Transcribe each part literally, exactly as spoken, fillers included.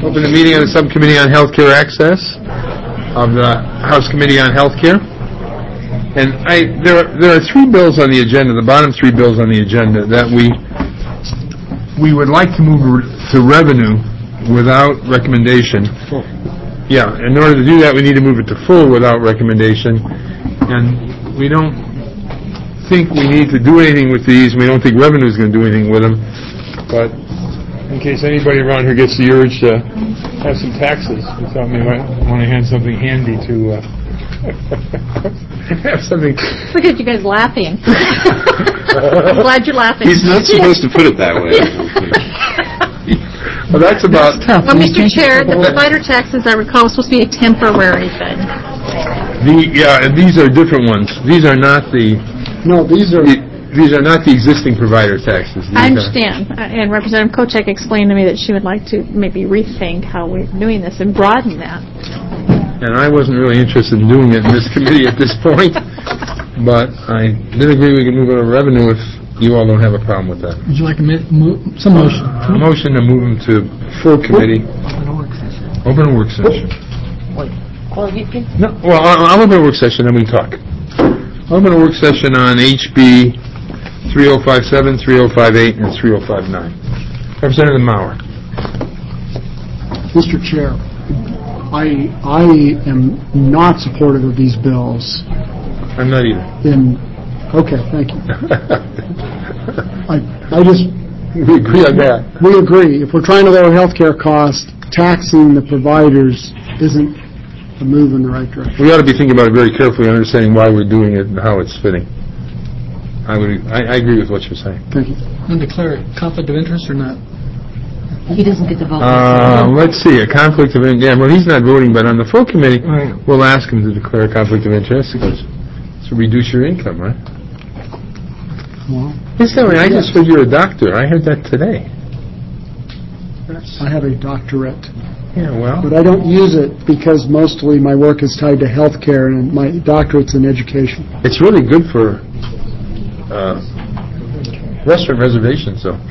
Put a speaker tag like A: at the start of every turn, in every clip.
A: Open the meeting of the Subcommittee on Healthcare Access of the House Committee on Healthcare. And I, there, are, there are three bills on the agenda, the bottom three bills on the agenda, that we we would like to move to revenue without recommendation. Yeah, in order to do that, we need to move it to full without recommendation. And we don't think we need to do anything with these. We don't think revenue is going to do anything with them. But in case anybody around here gets the urge to have some taxes, we thought we might want to have something handy to uh, have something.
B: Look at you guys laughing. I'm glad you're laughing.
C: He's not supposed to put it that way.
A: Well, that's about.
B: Well, Mister Chair, the provider taxes, I recall, was supposed to be a temporary thing.
A: The yeah, and these are different ones. These are not the.
D: No, these are.
A: The, These are not the existing provider taxes. These
B: I understand. Are, and Representative Kochek explained to me that she would like to maybe rethink how we're doing this and broaden that.
A: And I wasn't really interested in doing it in this committee at this point, but I did agree we can move it to revenue if you all don't have a problem with that.
D: Would you like a mi- mo- some motion?
A: A motion to move them to full committee.
D: Open a work session.
A: Open a work session.
D: Wait. Well, you can...
A: No, well, I'll, I'll open a work session, then we can talk. I'll open a work session on H B three oh five seven, three oh five eight, and three oh five nine. Representative Maurer.
D: Mister Chair, I I am not supportive of these bills.
A: I'm not either.
D: In okay, thank you. I I just
A: we agree on that.
D: We agree. If we're trying to lower health care costs, taxing the providers isn't a move in the right direction.
A: We ought to be thinking about it very carefully, understanding why we're doing it and how it's fitting. I would. I, I agree with what you're saying.
D: Thank you.
E: Want to declare a conflict of interest or not?
F: He doesn't get to vote.
A: Uh, let's see. A conflict of interest. Yeah, well, he's not voting, but on the full committee,
E: Right.
A: we'll ask him to declare a conflict of interest because to reduce your income, right?
D: Well,
A: Incidentally, I just heard you're a doctor. I heard that today.
D: I have a doctorate,
A: Yeah, well.
D: but I don't use it because mostly my work is tied to health care and my doctorate's in education.
A: It's really good for uh, restaurant reservations, though.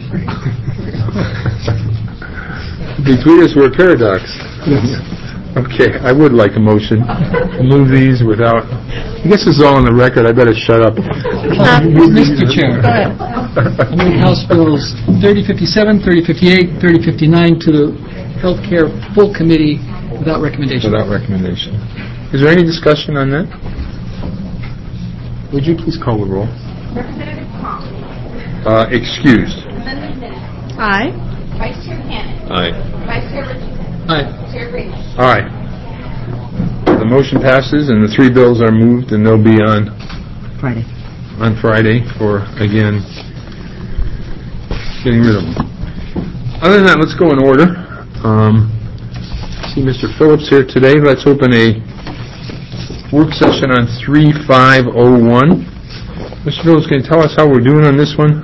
A: Between us, we're a paradox.
D: Yes.
A: Okay, I would like a motion to move these without... I guess this is all on the record. I better shut up.
E: Uh, Mister Chair,
B: Go ahead.
E: I move House Bills thirty fifty-seven, thirty fifty-eight, thirty fifty-nine to the Healthcare Full Committee without recommendation.
A: Without recommendation. Is there any discussion on that? Would you please call the roll?
G: Representative Pong.
A: Uh, excused.
G: Representative Minnick.
B: Aye.
G: Vice Chair Cannon.
C: Aye.
G: Vice Chair Richardson.
E: Aye.
G: Chair Greenway.
A: All right. The motion passes, and the three bills are moved, and they'll be on
F: Friday.
A: on Friday for, again, getting rid of them. Other than that, let's go in order. Um, see Mister Phillips here today. Let's open a work session on three five oh one. Mister Phillips, can you tell us how we're doing on this one?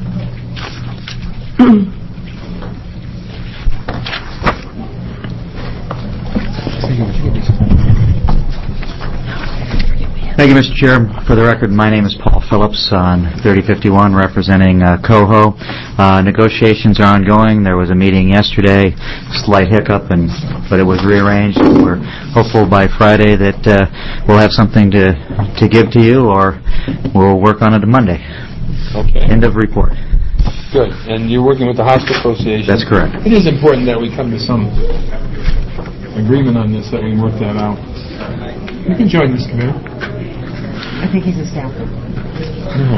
H: Thank you, Mister Chair. For the record, my name is Paul Phillips on thirty fifty-one, representing uh, Coho. Uh, negotiations are ongoing. There was a meeting yesterday, slight hiccup, and but it was rearranged. We're hopeful by Friday that uh, we'll have something to to give to you, or we'll work on it on Monday.
A: Okay.
H: End of report.
A: Good. And you're working with the Hospital Association?
H: That's correct.
A: It is important that we come to some agreement on this, that we work that out. You can join this committee.
F: I think he's a staffer.
A: No.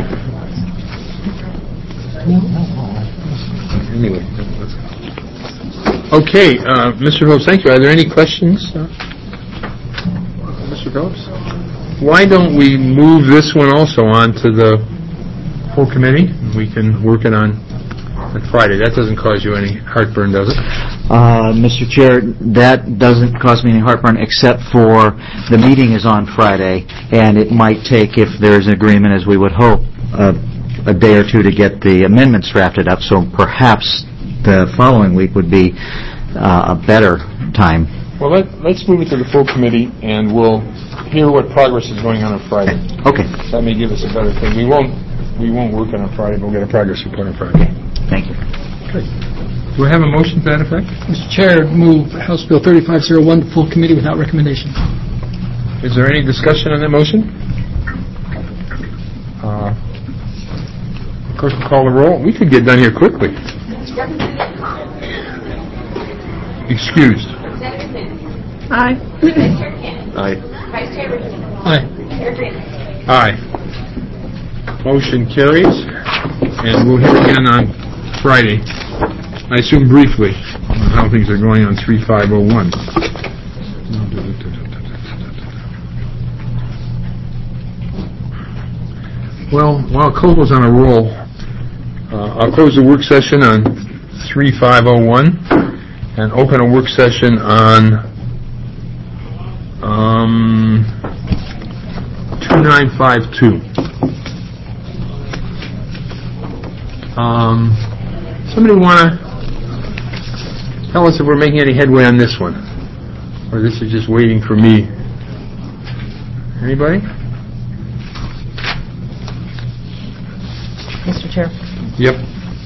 A: Anyway, let's go. Okay, uh, Mister Phillips, thank you. Are there any questions? Uh, Mister Phillips? Why don't we move this one also on to the full committee? We can work it on on Friday. That doesn't cause you any heartburn, does it?
H: Uh, Mister Chair, that doesn't cause me any heartburn, except for the meeting is on Friday, and it might take, if there's an agreement, as we would hope, uh, a day or two to get the amendments drafted up, so perhaps the following week would be uh, a better time.
A: Well, let, let's move it to the full committee, and we'll hear what progress is going on on Friday.
H: Okay.
A: That may give us a better thing. We won't we won't work on a Friday, but we'll get a progress report on Friday.
H: Thank you.
A: Good. Do I have a motion to that effect?
E: Mister Chair, move House Bill thirty-five oh one to full committee without recommendation.
A: Is there any discussion on that motion? Uh, Clerk will call the roll. We could get done here quickly.
G: Representative Connor.
A: Excused.
G: Representative Newman.
B: Aye.
G: Vice Chair Cannon.
C: Aye.
G: Vice Chair Richardson.
E: Aye.
G: Chair Grant.
A: Aye. Motion carries, and we'll hear again on Friday. I assume briefly on how things are going on three five oh one. Well, while Cole's on a roll, uh, I'll close the work session on three five oh one and open a work session on um, two nine five two. Um, somebody want to tell us if we're making any headway on this one? Or this is just waiting for me? Anybody?
F: Mister Chair.
A: Yep.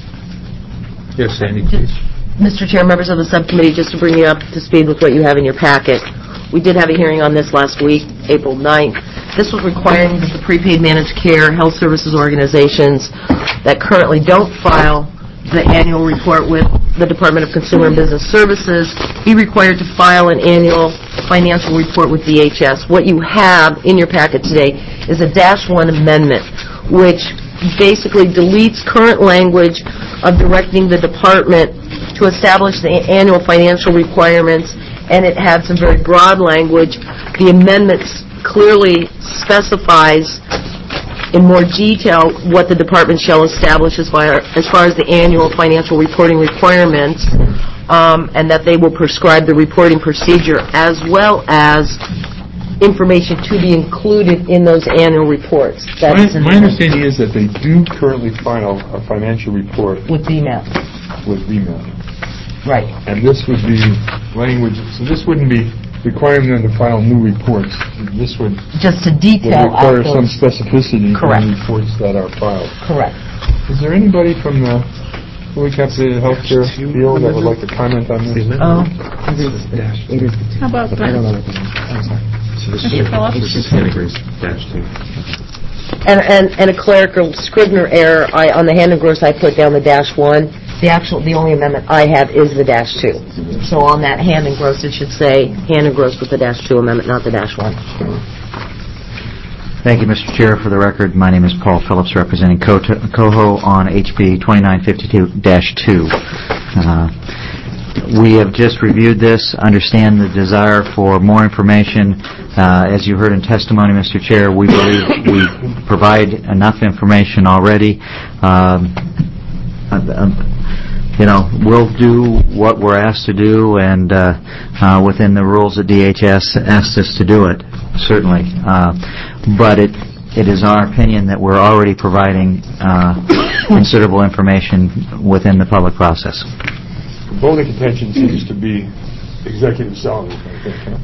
A: Yes, Sandy, please.
F: Mister Chair, members of the subcommittee, just to bring you up to speed with what you have in your packet. We did have a hearing on this last week, April ninth. This was requiring that the prepaid managed care health services organizations that currently don't file the annual report with the Department of Consumer and Business Services be required to file an annual financial report with D H S. What you have in your packet today is a dash one amendment, which basically deletes current language of directing the department to establish the annual financial requirements, and it had some very broad language. The amendments clearly specifies in more detail what the department shall establish as far as, far as the annual financial reporting requirements, um, and that they will prescribe the reporting procedure as well as information to be included in those annual reports.
A: My,
F: That's in
A: my
F: the-
A: understanding is that they do currently file a financial report
F: with B M A P.
A: with V M A P.
F: Right.
A: And this would be language, so this wouldn't be requiring them to file new reports. This would,
F: Just to
A: would
F: detail
A: require
F: out
A: some
F: those.
A: specificity in
F: Correct.
A: the reports that are filed.
F: Correct.
A: Is there anybody from the fully capitated healthcare field that would like to comment on this?
F: Oh, it is, it is.
B: How about
D: I don't know
B: that?
D: what that is. I'm sorry.
B: Mister Phillips?
C: This is Henniger's dash two.
F: And, and, and a clerical Scrivener error, I, on the hand and gross, I put down the dash one. The actual, the only amendment I have is the dash two. So on that hand and gross, it should say hand and gross with the dash two amendment, not the dash one.
H: Thank you, Mister Chair. For the record, my name is Paul Phillips, representing Co- COHO on H B twenty-nine fifty-two dash two. Uh, we have just reviewed this, understand the desire for more information. Uh, as you heard in testimony, Mister Chair, we believe we provide enough information already. Um, uh, you know, we'll do what we're asked to do, and uh, uh, within the rules that D H S asked us to do it, certainly. Uh, but it it is our opinion that we're already providing uh, considerable information within the public process.
A: The bone of contention seems to be executive salary, I think, huh?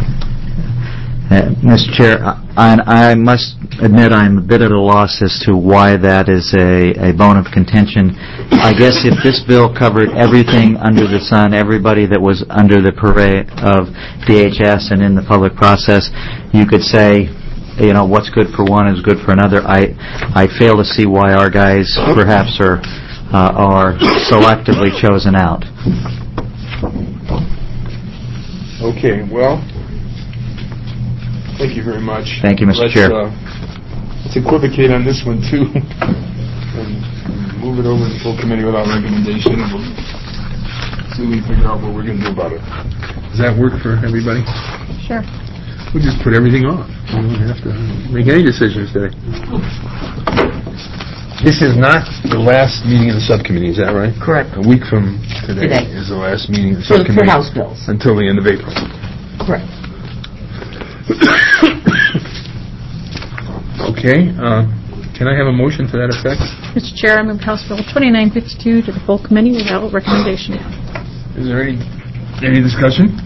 H: Uh, Mister Chair, I, I must admit I'm a bit at a loss as to why that is a, a bone of contention. I guess if this bill covered everything under the sun, everybody that was under the purvey of D H S and in the public process, you could say, you know, what's good for one is good for another. I I fail to see why our guys perhaps are uh, are selectively chosen out.
A: Okay, well, thank you very much.
H: Thank you, Mister
A: Let's,
H: Chair.
A: Uh, let's equivocate on this one, too, and move it over to full committee without recommendation, and we'll see if we can figure out what we're going to do about it. Does that work for everybody?
B: Sure.
A: We'll just put everything off. We don't have to make any decisions today. This is not the last meeting of the subcommittee, is that right?
F: Correct.
A: A week from today,
F: Today.
A: is the last meeting of the
F: For,
A: subcommittee.
F: for House bills.
A: Until the end of April.
F: Correct.
A: Okay, uh, can I have a motion to that effect?
B: Mister Chair, I move House Bill twenty-nine fifty-two to the full committee without recommendation.
A: Is there any, any discussion?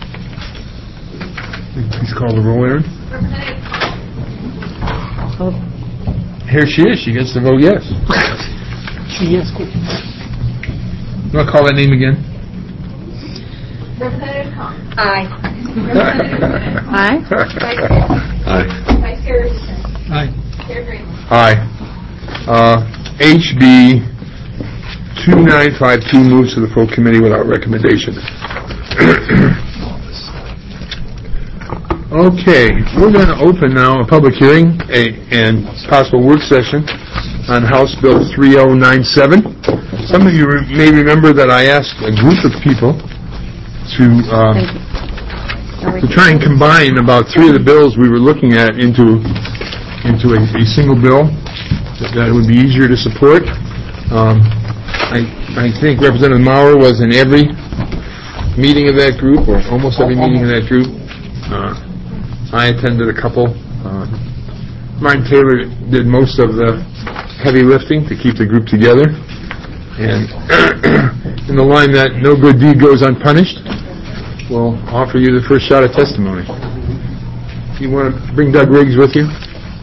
A: Please call the roll, Aaron.
G: Representative Connor.
A: Here she is, she gets to vote yes.
D: Yes, cool.
A: I'll call that name again.
G: Representative Con.
B: Aye.
G: Aye.
C: Aye.
G: Vice Chair Richardson.
E: Aye.
G: Chair Greenland.
A: Aye. Uh, H B two nine five two moves to the full committee without recommendation. Okay, we're going to open now a public hearing a, and possible work session on House Bill three oh nine seven. Some of you re- may remember that I asked a group of people to uh, to try and combine about three of the bills we were looking at into into a, a single bill that, that would be easier to support. Um, I, I think Representative Maurer was in every meeting of that group, or almost every meeting of that group. Uh, I attended a couple. Uh, Martin Taylor did most of the heavy lifting to keep the group together. And in the line that no good deed goes unpunished, we'll offer you the first shot at testimony. You want to bring Doug Riggs with you?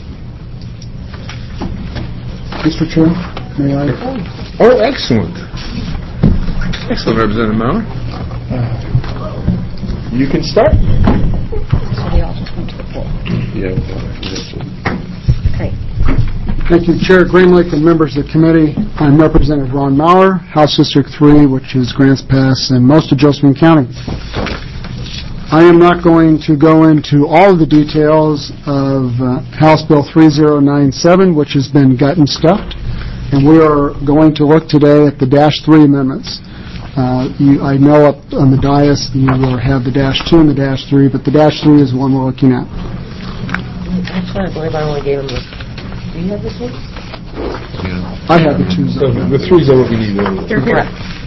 D: Mister Chair, may I?
A: Oh, excellent. Excellent, Representative Maurer. You can start.
C: Yeah.
D: Thank you, Chair Green Lake and members of the committee. I'm Representative Ron Maurer, House District three, which is Grants Pass and most of Josephine County. I am not going to go into all of the details of uh, House Bill three oh nine seven, which has been gut and stuffed, and we are going to look today at the Dash three amendments. Uh, you, I know up on the dais you will have the Dash two and the Dash three, but the Dash three is the one we're looking at.
F: Actually, I believe I only gave him this. Do you have this one?
D: I have the two.
A: So the threes are what we need.
B: You're here.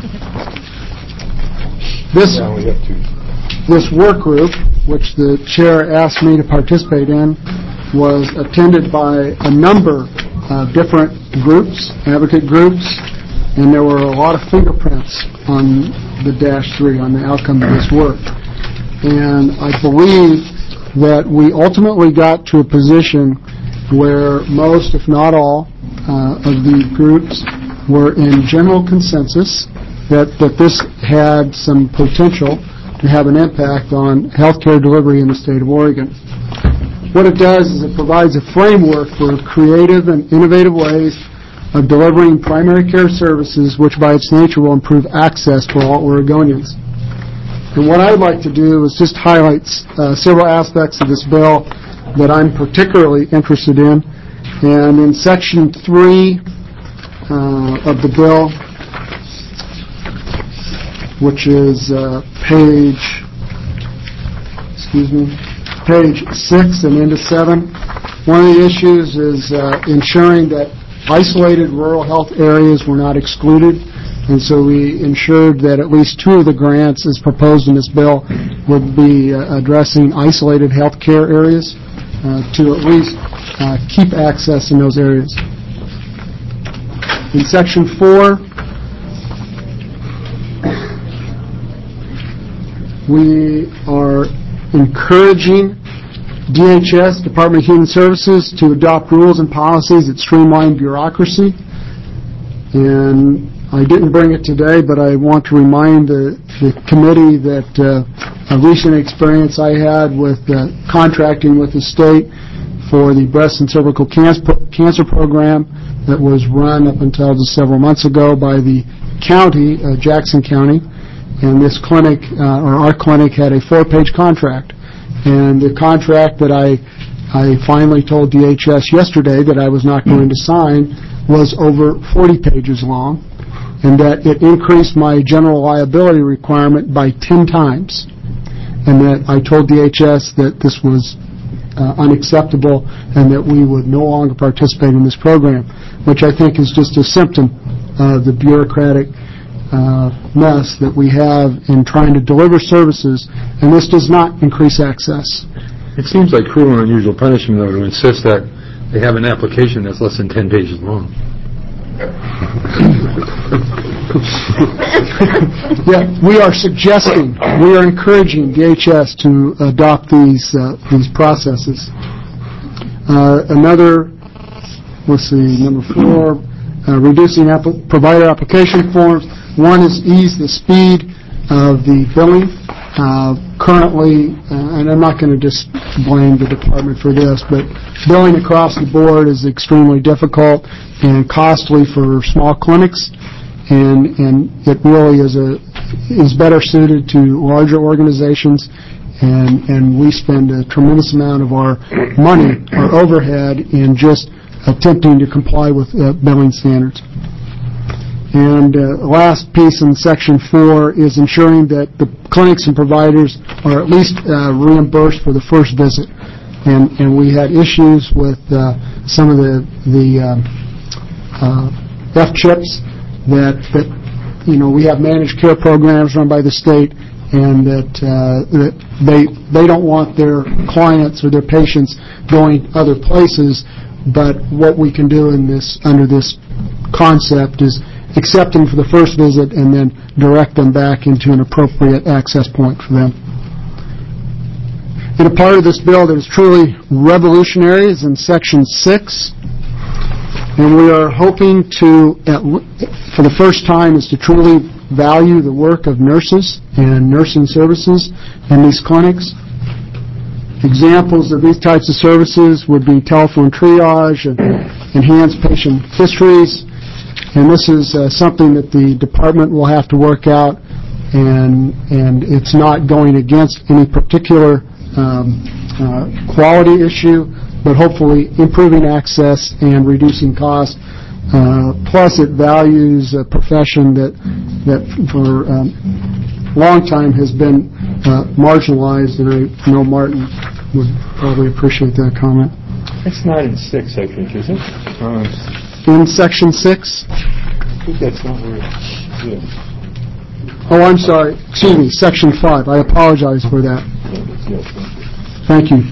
D: This
A: Now we have two.
D: This work group, which the chair asked me to participate in, was attended by a number of different groups, advocate groups, and there were a lot of fingerprints on the Dash three, on the outcome of this work. And I believe that we ultimately got to a position where most, if not all, uh, of the groups were in general consensus that, that this had some potential to have an impact on healthcare delivery in the state of Oregon. What it does is it provides a framework for creative and innovative ways of delivering primary care services, which by its nature will improve access for all Oregonians. And what I'd like to do is just highlight uh, several aspects of this bill that I'm particularly interested in. And in Section three uh, of the bill, which is uh, page, excuse me, page six and into seven, one of the issues is uh, ensuring that isolated rural health areas were not excluded, and so we ensured that at least two of the grants as proposed in this bill would be uh, addressing isolated health care areas uh, to at least uh, keep access in those areas. In Section four, we are encouraging D H S, Department of Human Services, to adopt rules and policies that streamline bureaucracy. And I didn't bring it today, but I want to remind the, the committee that uh, a recent experience I had with uh, contracting with the state for the breast and cervical cancer, cancer program that was run up until just several months ago by the county, uh, Jackson County. And this clinic, uh, or our clinic, had a four-page contract. And the contract that I I finally told D H S yesterday that I was not going to sign was over forty pages long, and that it increased my general liability requirement by ten times. And that I told D H S that this was uh, unacceptable and that we would no longer participate in this program, which I think is just a symptom of the bureaucratic Uh, mess that we have in trying to deliver services, and this does not increase access.
A: It seems like cruel and unusual punishment, though, to insist that they have an application that's less than ten pages long.
D: Yeah, we are suggesting, we are encouraging D H S to adopt these uh, these processes. Uh, another, let's see, number four, uh, reducing app- provider application forms. One is ease the speed of the billing. Uh, currently, uh, and I'm not going to just blame the department for this, but billing across the board is extremely difficult and costly for small clinics, and and it really is a is better suited to larger organizations, and and we spend a tremendous amount of our money, our overhead, in just attempting to comply with uh, billing standards. And uh, the last piece in Section four is ensuring that the clinics and providers are at least uh, reimbursed for the first visit. And and we had issues with uh, some of the the uh, uh, F CHIPs that that you know we have managed care programs run by the state, and that uh, that they they don't want their clients or their patients going other places. But what we can do in this under this concept is accept them for the first visit and then direct them back into an appropriate access point for them. And a part of this bill that is truly revolutionary is in Section six, and we are hoping to, at, for the first time, is to truly value the work of nurses and nursing services in these clinics. Examples of these types of services would be telephone triage and enhanced patient histories. And this is uh, something that the department will have to work out, and and it's not going against any particular um, uh, quality issue, but hopefully improving access and reducing cost. Uh, plus, it values a profession that that for a um, long time has been uh, marginalized, and I know Martin would probably appreciate that comment.
C: It's not in six, I think, is it? Um,
D: In Section six?
C: I think that's not where it is.
D: Oh, I'm sorry. Excuse me, Section five. I apologize for that. Thank you.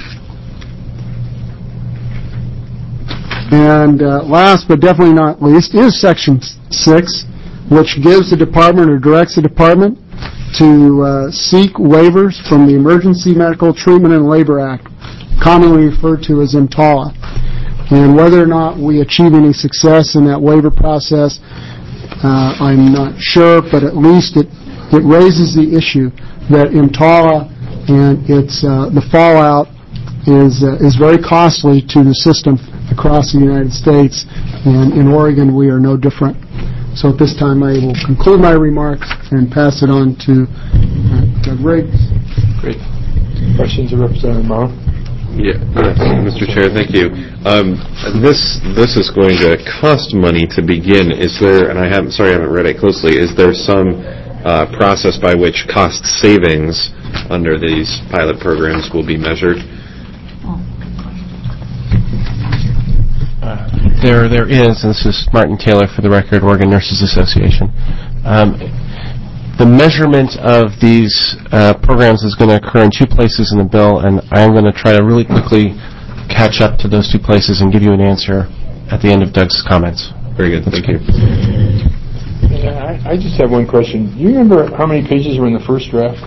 D: And uh, last but definitely not least is Section six, which gives the department or directs the department to uh, seek waivers from the Emergency Medical Treatment and Labor Act, commonly referred to as EMTALA. And whether or not we achieve any success in that waiver process, uh, I'm not sure, but at least it, it raises the issue that EMTALA and its uh, the fallout is uh, is very costly to the system across the United States, and in Oregon we are no different. So at this time I will conclude my remarks and pass it on to uh, Doug Riggs.
C: Great. Questions of Representative Morrow? Yeah, yes, Mister Chair, thank you. Um, this this is going to cost money to begin. Is there, and I haven't, sorry, I haven't read it closely. Is there some uh, process by which cost savings under these pilot programs will be measured?
I: Uh, there, there is. And this is Martin Taylor for the record, Oregon Nurses Association. Um, The measurement of these uh, programs is going to occur in two places in the bill, and I am going to try to really quickly catch up to those two places and give you an answer at the end of Doug's comments.
C: Very good. Thank you.
J: Yeah, I, I just have one question. Do you remember how many pages were in the first draft?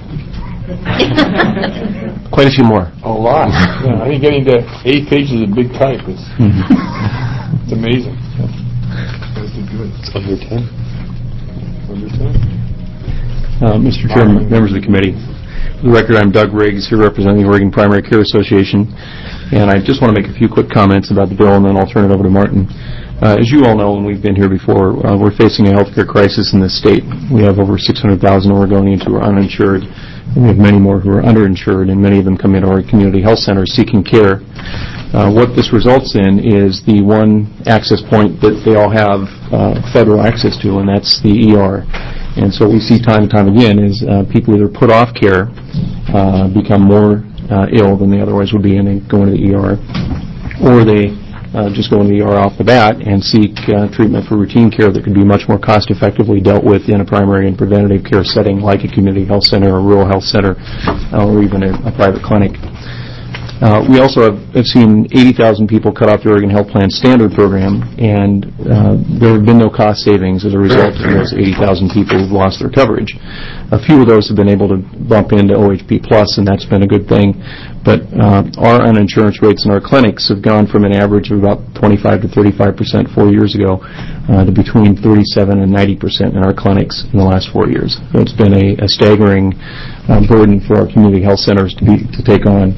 I: Quite a few more.
J: A lot. Yeah, I think getting to eight pages of big type is it's amazing. That's good.
C: It's under ten.
J: Under ten.
K: Uh, Mister Chairman, members of the committee, for the record, I'm Doug Riggs, here representing the Oregon Primary Care Association, and I just want to make a few quick comments about the bill, and then I'll turn it over to Martin. Uh, as you all know, and we've been here before, uh, we're facing a health care crisis in this state. We have over six hundred thousand Oregonians who are uninsured, and we have many more who are underinsured, and many of them come into our community health centers seeking care. Uh, what this results in is the one access point that they all have uh, federal access to, and that's the E R. And so we see time and time again is uh, people either put off care, uh, become more uh, ill than they otherwise would be, and they go into the E R, or they uh, just go into the E R off the bat and seek uh, treatment for routine care that could be much more cost effectively dealt with in a primary and preventative care setting like a community health center or rural health center uh, or even a, a private clinic. Uh, we also have, have seen eighty thousand people cut off the Oregon Health Plan Standard program, and uh, there have been no cost savings as a result of those eighty thousand people who've lost their coverage. A few of those have been able to bump into O H P Plus, and that's been a good thing. But uh, our uninsurance rates in our clinics have gone from an average of about twenty-five to thirty-five percent four years ago uh, to between thirty-seven and ninety percent in our clinics in the last four years. So it's been a, a staggering uh, burden for our community health centers to be to take on.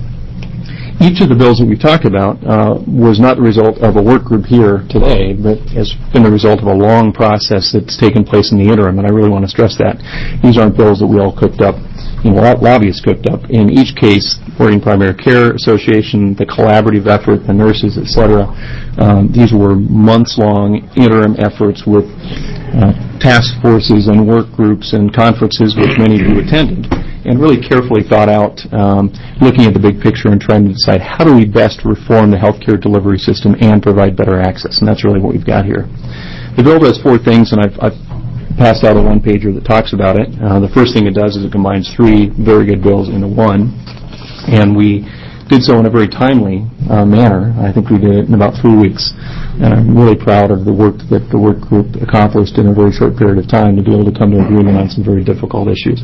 K: Each of the bills that we've talked about uh, was not the result of a work group here today, but has been the result of a long process that's taken place in the interim, and I really want to stress that. These aren't bills that we all cooked up, you know, lobbyists cooked up. In each case, Oregon Primary Care Association, the collaborative effort, the nurses, et cetera, um, these were months-long interim efforts with uh, task forces and work groups and conferences which many of you attended, and really carefully thought out, um, looking at the big picture and trying to decide how do we best reform the healthcare delivery system and provide better access, and that's really what we've got here. The bill does four things, and I've, I've passed out a one-pager that talks about it. Uh, the first thing it does is it combines three very good bills into one, and we did so in a very timely uh, manner. I think we did it in about three weeks, and I'm really proud of the work that the work group accomplished in a very short period of time to be able to come to an agreement on some very difficult issues.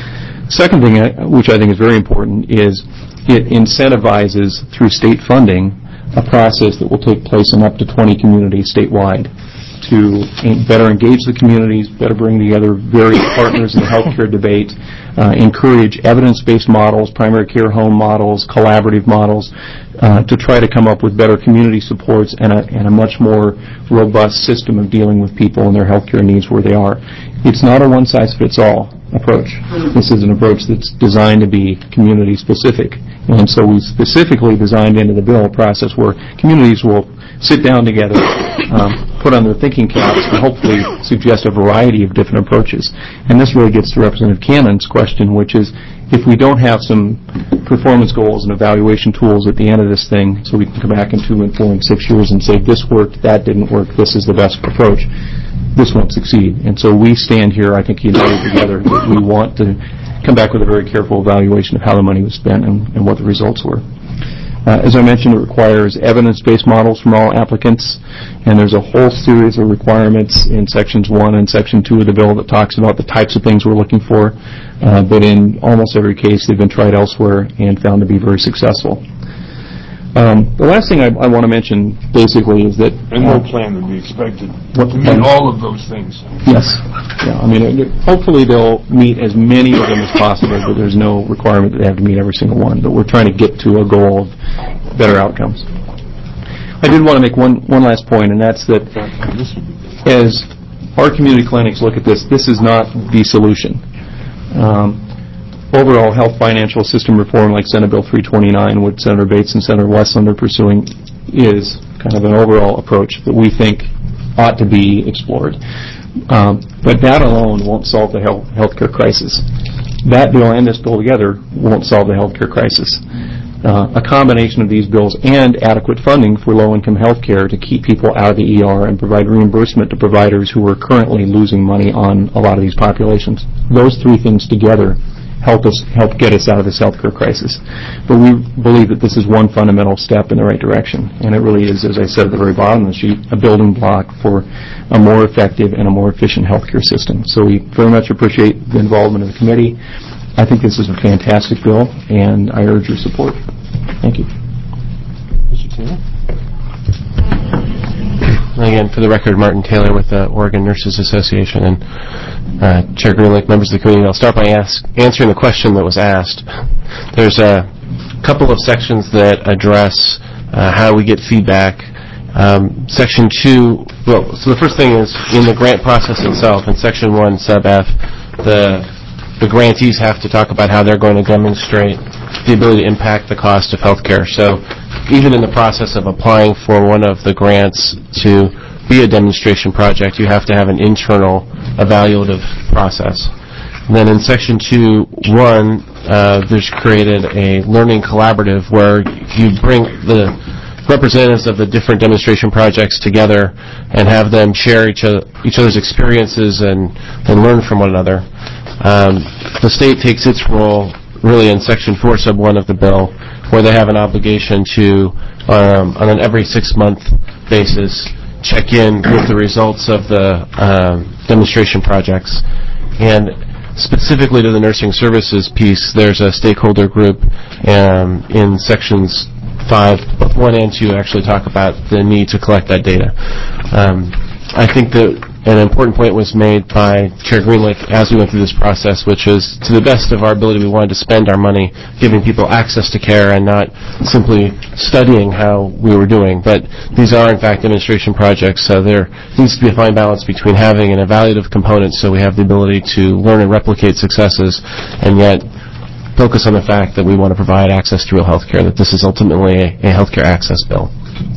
K: Second thing, which I think is very important, is it incentivizes through state funding a process that will take place in up to twenty communities statewide to better engage the communities, better bring together various partners in the healthcare debate, uh, encourage evidence-based models, primary care home models, collaborative models, uh, to try to come up with better community supports and a, and a much more robust system of dealing with people and their healthcare needs where they are. It's not a one-size-fits-all approach. This is an approach that's designed to be community-specific. And so we specifically designed into the bill a process where communities will sit down together, um, put on their thinking caps, and hopefully suggest a variety of different approaches. And this really gets to Representative Cannon's question, which is, if we don't have some performance goals and evaluation tools at the end of this thing, so we can come back in two and four and six years and say, this worked, that didn't work, this is the best approach, this won't succeed. And so we stand here, I think, united together, that we want to come back with a very careful evaluation of how the money was spent and, and what the results were. Uh, as I mentioned, it requires evidence-based models from all applicants, and there's a whole series of requirements in Sections one and Section two of the bill that talks about the types of things we're looking for, uh, but in almost every case they've been tried elsewhere and found to be very successful. Um, the last thing I, I want to mention, basically, is that...
J: And no plan would be expected
K: what,
J: to meet all of those things.
K: Yes. Yeah, I mean, it, hopefully they'll meet as many of them as possible, but there's no requirement that they have to meet every single one. But we're trying to get to a goal of better outcomes. I did want to make one, one last point, and that's that as our community clinics look at this, this is not the solution. Um, Overall health financial system reform, like Senate Bill three twenty-nine, what Senator Bates and Senator Westland are pursuing, is kind of an overall approach that we think ought to be explored. Um, but that alone won't solve the health healthcare crisis. That bill and this bill together won't solve the healthcare crisis. Uh, a combination of these bills and adequate funding for low-income health care to keep people out of the E R and provide reimbursement to providers who are currently losing money on a lot of these populations. Those three things together help us help get us out of this healthcare crisis. But we believe that this is one fundamental step in the right direction, and it really is, as I said at the very bottom of the sheet, a building block for a more effective and a more efficient healthcare system. So we very much appreciate the involvement of the committee. I think this is a fantastic bill, and I urge your support. Thank you.
J: Mister Taylor?
I: Again, for the record, Martin Taylor with the Oregon Nurses Association, and uh, Chair Greenlake, members of the committee. I'll start by ask, answering the question that was asked. There's a couple of sections that address uh, how we get feedback. Um, section two, well, so the first thing is in the grant process itself, in Section one, Sub F, the the grantees have to talk about how they're going to demonstrate the ability to impact the cost of health care. So even in the process of applying for one of the grants to be a demonstration project, you have to have an internal evaluative process. And then in Section two one, uh, there's created a learning collaborative where you bring the representatives of the different demonstration projects together and have them share each, other, each other's experiences and, and learn from one another. Um, the state takes its role really in Section four, Sub one of the bill, where they have an obligation to, um, on an every six-month basis, check in with the results of the um, demonstration projects. And specifically to the nursing services piece, there's a stakeholder group um, in sections five, one and two actually talk about the need to collect that data. Um, I think that an important point was made by Chair Greenlick as we went through this process, which is, to the best of our ability, we wanted to spend our money giving people access to care and not simply studying how we were doing. But these are, in fact, demonstration projects, so there needs to be a fine balance between having an evaluative component so we have the ability to learn and replicate successes, and yet focus on the fact that we want to provide access to real health care, that this is ultimately a, a health care access bill.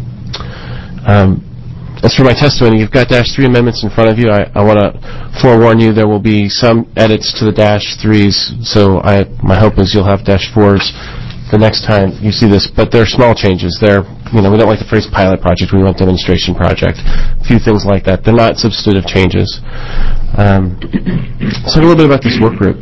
I: Um, As for my testimony, you've got Dash three amendments in front of you. I, I want to forewarn you there will be some edits to the Dash threes, so I, my hope is you'll have Dash fours the next time you see this. But they're small changes. They're, you know, we don't like the phrase pilot project. We want demonstration project. A few things like that. They're not substantive changes. Um, so a little bit about this work group.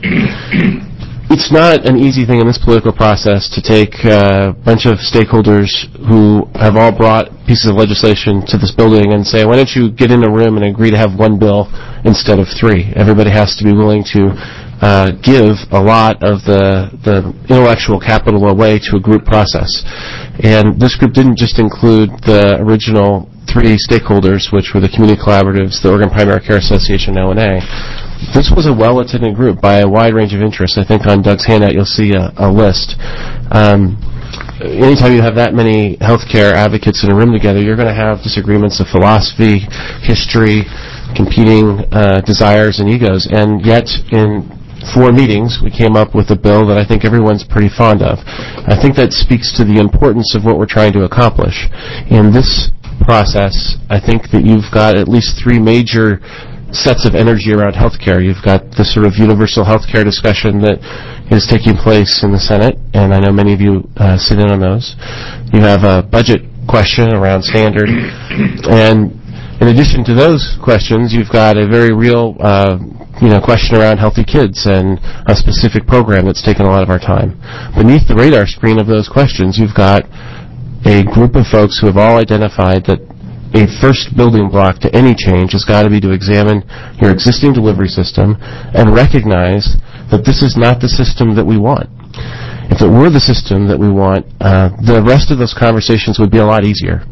I: It's not an easy thing in this political process to take a bunch of stakeholders who have all brought pieces of legislation to this building and say, why don't you get in a room and agree to have one bill instead of three? Everybody has to be willing to uh, give a lot of the, the intellectual capital away to a group process. And this group didn't just include the original three stakeholders, which were the community collaboratives, the Oregon Primary Care Association, O N A. This was a well-attended group by a wide range of interests. I think on Doug's handout you'll see a, a list. Um, anytime you have that many healthcare advocates in a room together, you're going to have disagreements of philosophy, history, competing uh, desires and egos. And yet, in four meetings, we came up with a bill that I think everyone's pretty fond of. I think that speaks to the importance of what we're trying to accomplish. In this process, I think that you've got at least three major sets of energy around healthcare. You've got the sort of universal healthcare discussion that is taking place in the Senate, and I know many of you uh, sit in on those. You have a budget question around standard, and in addition to those questions, you've got a very real uh, you know, question around healthy kids and a specific program that's taken a lot of our time. Beneath the radar screen of those questions, you've got a group of folks who have all identified that a first building block to any change has got to be to examine your existing delivery system and recognize that this is not the system that we want. If it were the system that we want, uh, the rest of those conversations would be a lot easier.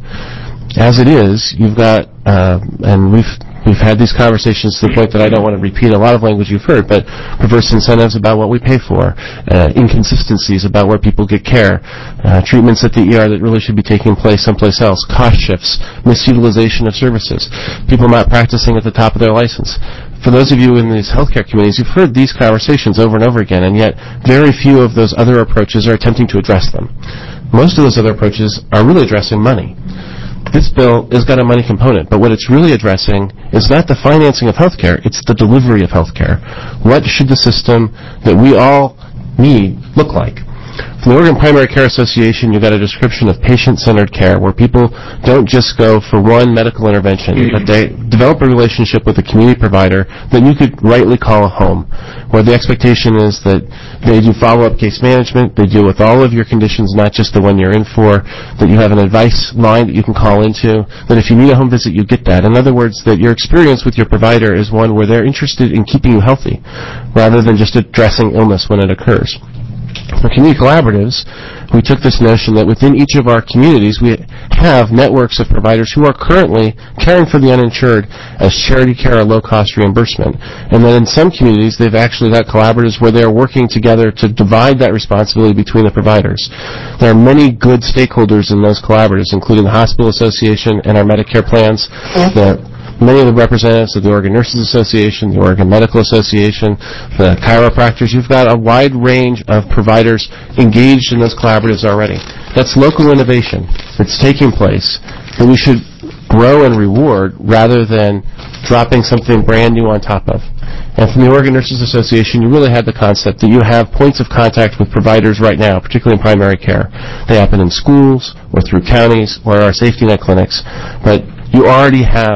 I: As it is, you've got, uh, and we've We've had these conversations to the point that I don't want to repeat a lot of language you've heard, but perverse incentives about what we pay for, uh, inconsistencies about where people get care, uh, treatments at the E R that really should be taking place someplace else, cost shifts, misutilization of services, people not practicing at the top of their license. For those of you in these healthcare communities, you've heard these conversations over and over again, and yet very few of those other approaches are attempting to address them. Most of those other approaches are really addressing money. This bill has got a money component, but what it's really addressing is not the financing of healthcare, it's the delivery of healthcare. What should the system that we all need look like? From the Oregon Primary Care Association, you've got a description of patient-centered care where people don't just go for one medical intervention, but they develop a relationship with a community provider that you could rightly call a home, where the expectation is that they do follow-up case management, they deal with all of your conditions, not just the one you're in for, that you have an advice line that you can call into, that if you need a home visit, you get that. In other words, that your experience with your provider is one where they're interested in keeping you healthy, rather than just addressing illness when it occurs. For community collaboratives, we took this notion that within each of our communities we have networks of providers who are currently caring for the uninsured as charity care or low-cost reimbursement. And then in some communities they've actually got collaboratives where they're working together to divide that responsibility between the providers. There are many good stakeholders in those collaboratives, including the Hospital Association and our Medicare plans, the many of the representatives of the Oregon Nurses Association, the Oregon Medical Association, the chiropractors. You've got a wide range of providers engaged in those collaboratives already. That's local innovation that's taking place that we should grow and reward rather than dropping something brand new on top of. And from the Oregon Nurses Association, you really had the concept that you have points of contact with providers right now, particularly in primary care. They happen in schools or through counties or our safety net clinics, but you already have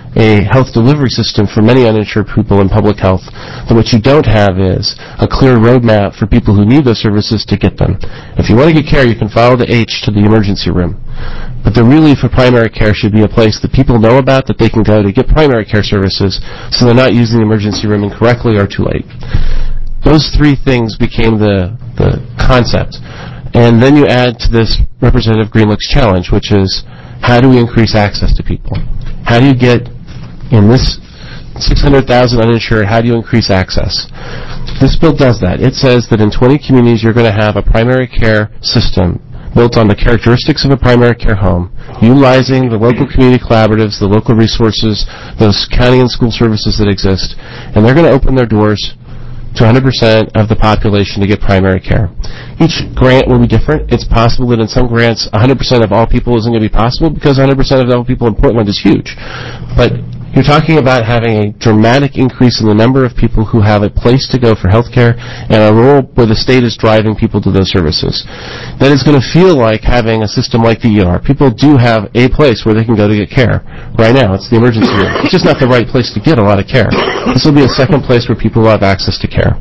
I: a health delivery system for many uninsured people in public health. But what you don't have is a clear roadmap for people who need those services to get them. If you want to get care, you can follow the H to the emergency room. But the really for primary care should be a place that people know about, that they can go to get primary care services, so they're not using the emergency room incorrectly or too late. Those three things became the, the concept. And then you add to this Representative Greenlick's challenge, which is, how do we increase access to people? How do you get, in this six hundred thousand uninsured, how do you increase access? This bill does that. It says that in twenty communities you're going to have a primary care system built on the characteristics of a primary care home, utilizing the local community collaboratives, the local resources, those county and school services that exist, and they're going to open their doors to one hundred percent of the population to get primary care. Each grant will be different. It's possible that in some grants one hundred percent of all people isn't going to be possible because one hundred percent of all people in Portland is huge. But you're talking about having a dramatic increase in the number of people who have a place to go for health care and a role where the state is driving people to those services. That is going to feel like having a system like the E R. People do have a place where they can go to get care. Right now, it's the emergency room. It's just not the right place to get a lot of care. This will be a second place where people will have access to care.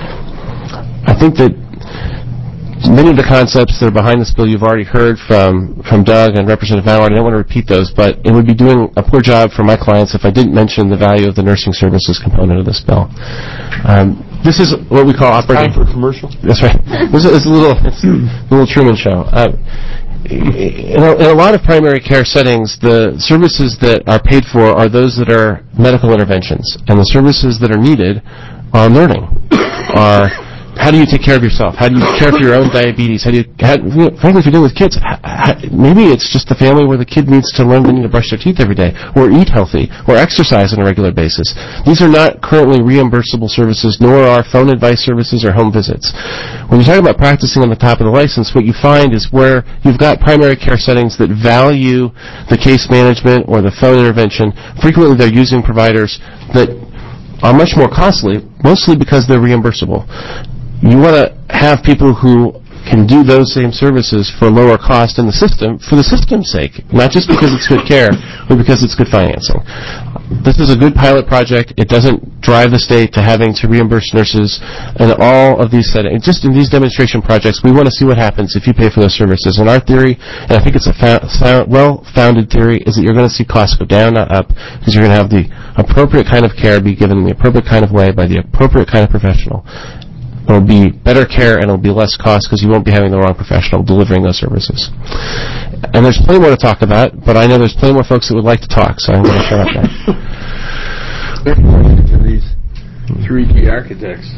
I: I think that many of the concepts that are behind this bill you've already heard from, from Doug and Representative Mallard. I don't want to repeat those, but it would be doing a poor job for my clients if I didn't mention the value of the nursing services component of this bill. Um, this is what we call operating...
J: Time for a commercial?
I: That's right. This is a little, it's a little Truman Show. Uh, in, a, in a lot of primary care settings, the services that are paid for are those that are medical interventions, and the services that are needed are learning, are... How do you take care of yourself? How do you care for your own diabetes? How do you, how, you know, frankly, if you're dealing with kids, how, maybe it's just the family where the kid needs to learn they need to brush their teeth every day, or eat healthy, or exercise on a regular basis. These are not currently reimbursable services, nor are phone advice services or home visits. When you're talking about practicing on the top of the license, what you find is where you've got primary care settings that value the case management or the phone intervention. Frequently, they're using providers that are much more costly, mostly because they're reimbursable. You want to have people who can do those same services for lower cost in the system, for the system's sake, not just because it's good care, but because it's good financing. This is a good pilot project. It doesn't drive the state to having to reimburse nurses in all of these settings. Just in these demonstration projects, we want to see what happens if you pay for those services. And our theory, and I think it's a fa- well-founded theory, is that you're going to see costs go down, not up, because you're going to have the appropriate kind of care be given in the appropriate kind of way by the appropriate kind of professional. It'll be better care and it'll be less cost because you won't be having the wrong professional delivering those services. And there's plenty more to talk about, but I know there's plenty more folks that would like to talk, so I'm going to shut up now.
A: To these three key architects.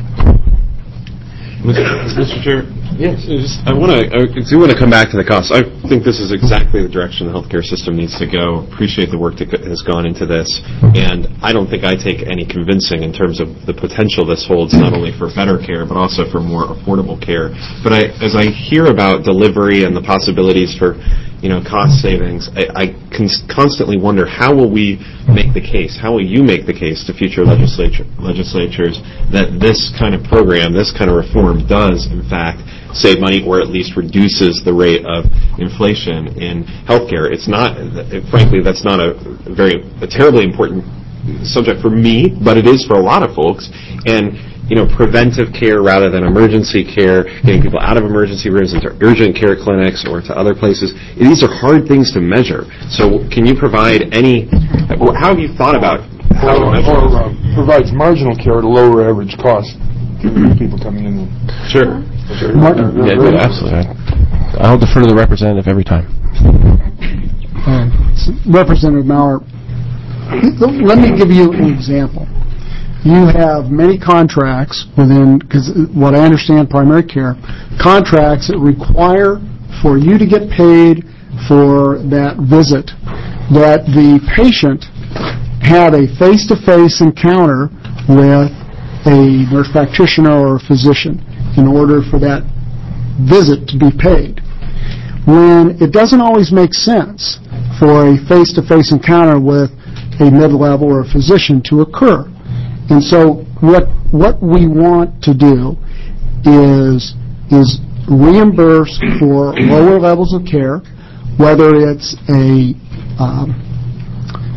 C: Mister Chairman? Yes. I want to. I do want to come back to the costs. I think this is exactly the direction the healthcare system needs to go. Appreciate the work that has gone into this, and I don't think I take any convincing in terms of the potential this holds, not only for better care but also for more affordable care. But I, as I hear about delivery and the possibilities for, you know, cost savings, I, I can constantly wonder, how will we make the case? How will you make the case to future legislature, legislatures that this kind of program, this kind of reform does, in fact, save money or at least reduces the rate of inflation in healthcare? It's not, frankly, that's not a very, a terribly important subject for me, but it is for a lot of folks. And, you know, preventive care rather than emergency care, getting people out of emergency rooms into urgent care clinics or to other places, these are hard things to measure. So can you provide any, how have you thought about how to measure
J: Or uh, provides marginal care at a lower average cost to people coming in?
C: Sure.
I: Martin, yeah, yeah, absolutely. I'll defer to the representative every time.
D: Uh, Representative Mallard, let me give you an example. You have many contracts within, because what I understand primary care, contracts that require for you to get paid for that visit, that the patient had a face-to-face encounter with a nurse practitioner or a physician in order for that visit to be paid. When it doesn't always make sense for a face-to-face encounter with a mid-level or a physician to occur. And so what what we want to do is is reimburse for lower levels of care, whether it's a um,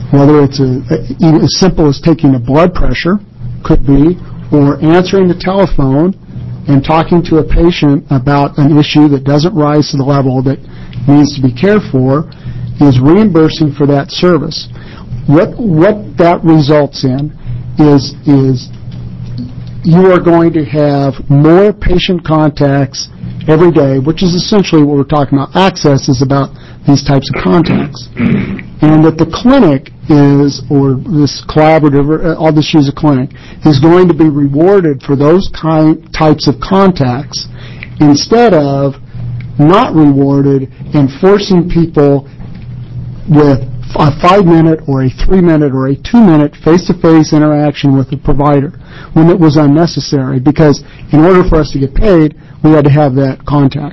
D: whether it's a, even as simple as taking a blood pressure, could be, or answering the telephone and talking to a patient about an issue that doesn't rise to the level that needs to be cared for, is reimbursing for that service. What what that results in is is you are going to have more patient contacts every day, which is essentially what we're talking about. Access is about these types of contacts. And that the clinic is, or this collaborative, I'll just use a clinic, is going to be rewarded for those kind, types of contacts instead of not rewarded and forcing people with a five-minute or a three-minute or a two-minute face-to-face interaction with the provider when it was unnecessary, because in order for us to get paid, we had to have that contact.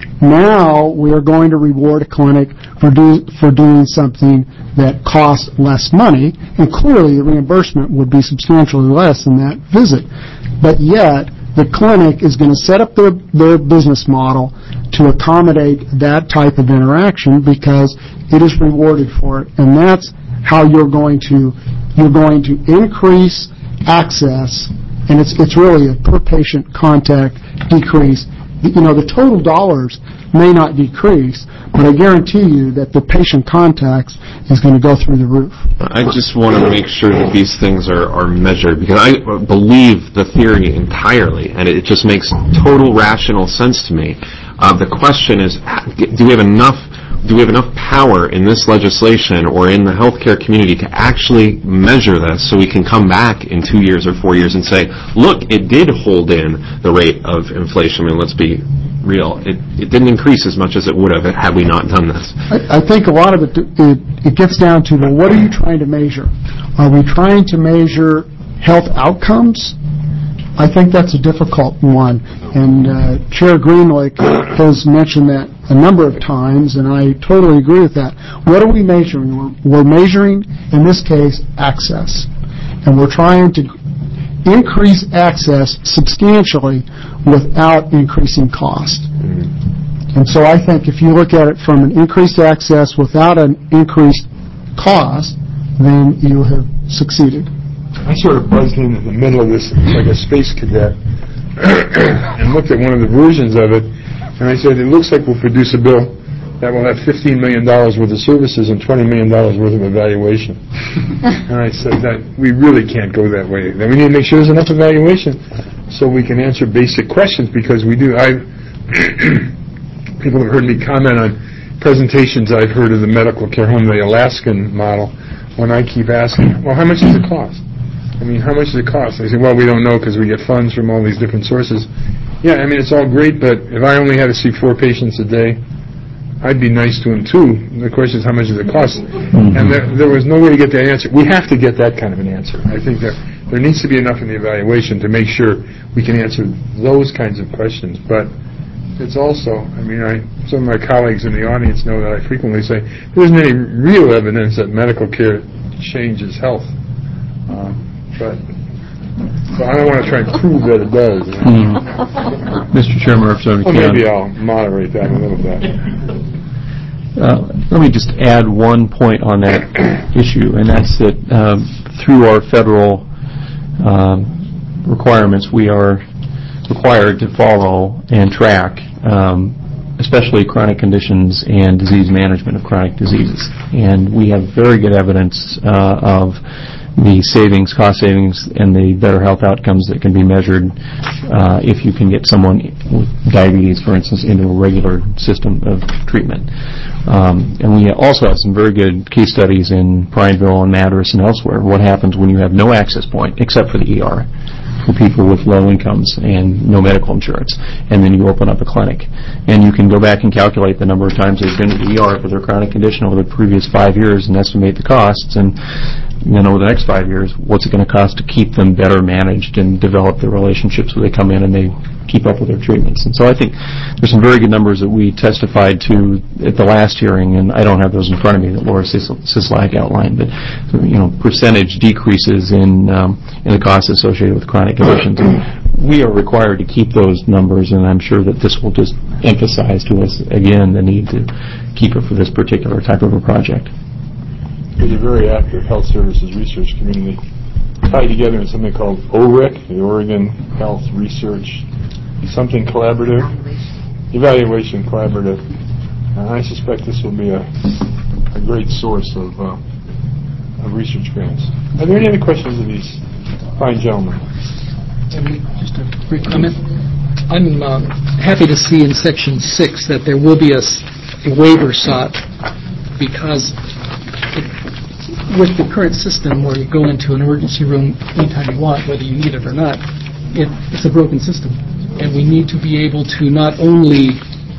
D: Now we are going to reward a clinic for, do, for doing something that costs less money, and clearly the reimbursement would be substantially less than that visit. But yet, the clinic is going to set up their, their business model to accommodate that type of interaction because it is rewarded for it, and that's how you're going to you're going to increase access, and it's it's really a per patient contact decrease. You know, the total dollars may not decrease, but I guarantee you that the patient contacts is going to go through the roof.
C: I just want to make sure that these things are, are measured, because I believe the theory entirely, and it just makes total rational sense to me. Uh, the question is, do we have enough do we have enough power in this legislation or in the healthcare community to actually measure this so we can come back in two years or four years and say, look, it did hold in the rate of inflation. I mean, let's be real. It, it didn't increase as much as it would have had we not done this.
D: I, I think a lot of it, it, it gets down to, well, what are you trying to measure? Are we trying to measure health outcomes? I think that's a difficult one, and uh, Chair Greenlick has mentioned that a number of times, and I totally agree with that. What are we measuring? We're, we're measuring, in this case, access, and we're trying to increase access substantially without increasing cost. And so I think if you look at it from an increased access without an increased cost, then you have succeeded.
J: I sort of buzzed in in the middle of this like a space cadet and looked at one of the versions of it, and I said, it looks like we'll produce a bill that will have fifteen million dollars worth of services and twenty million dollars worth of evaluation. And I said that we really can't go that way. Then we need to make sure there's enough evaluation so we can answer basic questions, because we do. I people have heard me comment on presentations I've heard of the medical care home, the Alaskan model, when I keep asking, well, how much does it cost? I mean, how much does it cost? They say, well, we don't know because we get funds from all these different sources. Yeah, I mean, it's all great, but if I only had to see four patients a day, I'd be nice to them too. The question is, how much does it cost? Mm-hmm. And there, there was no way to get that answer. We have to get that kind of an answer. I think that there needs to be enough in the evaluation to make sure we can answer those kinds of questions. But it's also, I mean, I, some of my colleagues in the audience know that I frequently say there isn't any real evidence that medical care changes health. Um, but so I don't want to try and prove that it does. You know?
K: mm. Mister Chairman, Representative
J: well, maybe I'll moderate that a little bit.
K: Uh, let me just add one point on that issue, and that's that um, through our federal um, requirements, we are required to follow and track um, especially chronic conditions and disease management of chronic diseases. And we have very good evidence uh, of the savings, cost savings, and the better health outcomes that can be measured uh, if you can get someone with diabetes, for instance, into a regular system of treatment. Um, and we also have some very good case studies in Prineville and Madras and elsewhere. What happens when you have no access point except for the E R for people with low incomes and no medical insurance, and then you open up a clinic. And you can go back and calculate the number of times they've been to the E R for their chronic condition over the previous five years and estimate the costs, and then over the next five years, what's it going to cost to keep them better managed and develop their relationships so they come in and they keep up with their treatments. And so I think there's some very good numbers that we testified to at the last hearing, and I don't have those in front of me that Laura Sislak outlined, but you know, percentage decreases in um, in the costs associated with chronic conditions. And we are required to keep those numbers, and I'm sure that this will just emphasize to us again the need to keep it for this particular type of a project.
J: There's a very active health services research community tied together in something called O R I C, the Oregon Health Research, something collaborative, evaluation collaborative. And I suspect this will be a, a great source of, uh, of research grants. Are there any other questions of these fine gentlemen?
E: Just a brief comment. I'm uh, happy to see in Section six that there will be a, s- a waiver sought because it, with the current system where you go into an emergency room anytime you want, whether you need it or not, it, it's a broken system. And we need to be able to not only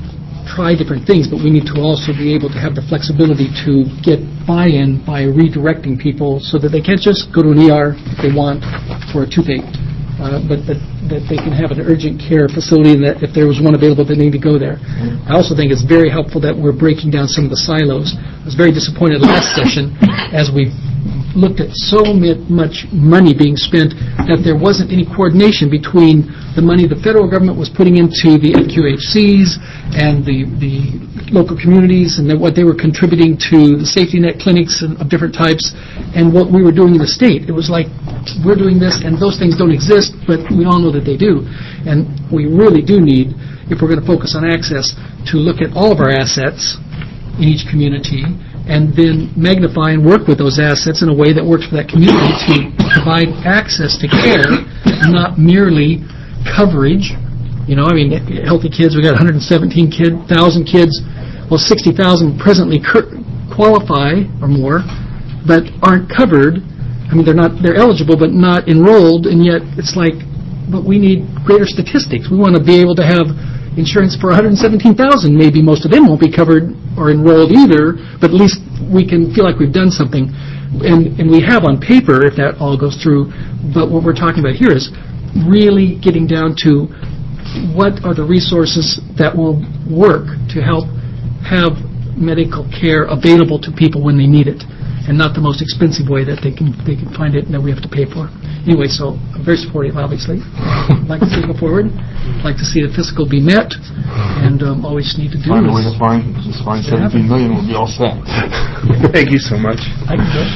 E: try different things, but we need to also be able to have the flexibility to get buy-in by redirecting people so that they can't just go to an E R if they want for a toothache, uh, but that, that they can have an urgent care facility and that if there was one available, they need to go there. I also think it's very helpful that we're breaking down some of the silos. I was very disappointed last session as we looked at so much money being spent that there wasn't any coordination between the money the federal government was putting into the F Q H Cs and the, the local communities and what they were contributing to the safety net clinics of different types and what we were doing in the state. It was like we're doing this and those things don't exist, but we all know that they do. And we really do need, if we're going to focus on access, to look at all of our assets in each community and then magnify and work with those assets in a way that works for that community to provide access to care, not merely coverage. You know, I mean, healthy kids, we got one hundred seventeen thousand kids, well, sixty thousand presently cur- qualify or more, but aren't covered. I mean, they're not, they're eligible, but not enrolled, and yet it's like, but we need greater statistics. We want to be able to have insurance for one hundred seventeen thousand. Maybe most of them won't be covered or enrolled either, but at least we can feel like we've done something. And, and we have on paper, if that all goes through, but what we're talking about here is really getting down to what are the resources that will work to help have medical care available to people when they need it, and not the most expensive way that they can they can find it and that we have to pay for. Anyway, so I'm very supportive, obviously. I'd like to see it go forward. I'd like to see the fiscal be met, and um, all we just need to do
J: Find a
E: is...
J: way to find, just find seventeen million, we'll be all set.
A: Thank you so much.
E: I can do it.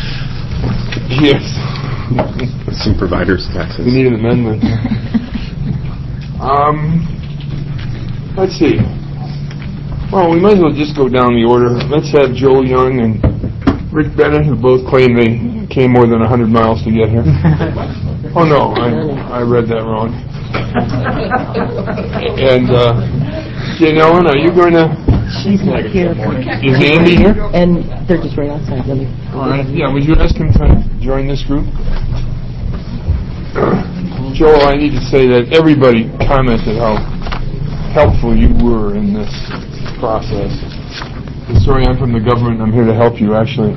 J: Yes.
C: Some providers' taxes.
J: We need an amendment. Um, let's see. Well, we might as well just go down the order. Let's have Joel Young and Rick Bennett, who both claim they came more than one hundred miles to get here. Oh, no, I, I read that wrong. And, uh, Jane Ellen, are you going to...
F: She's not here.
J: Is Andy here?
F: And they're just right outside. Let me.
J: All right. Yeah, would you ask him to join this group? Joel, I need to say that everybody commented how helpful you were in this process. I'm sorry, I'm from the government. I'm here to help you, actually.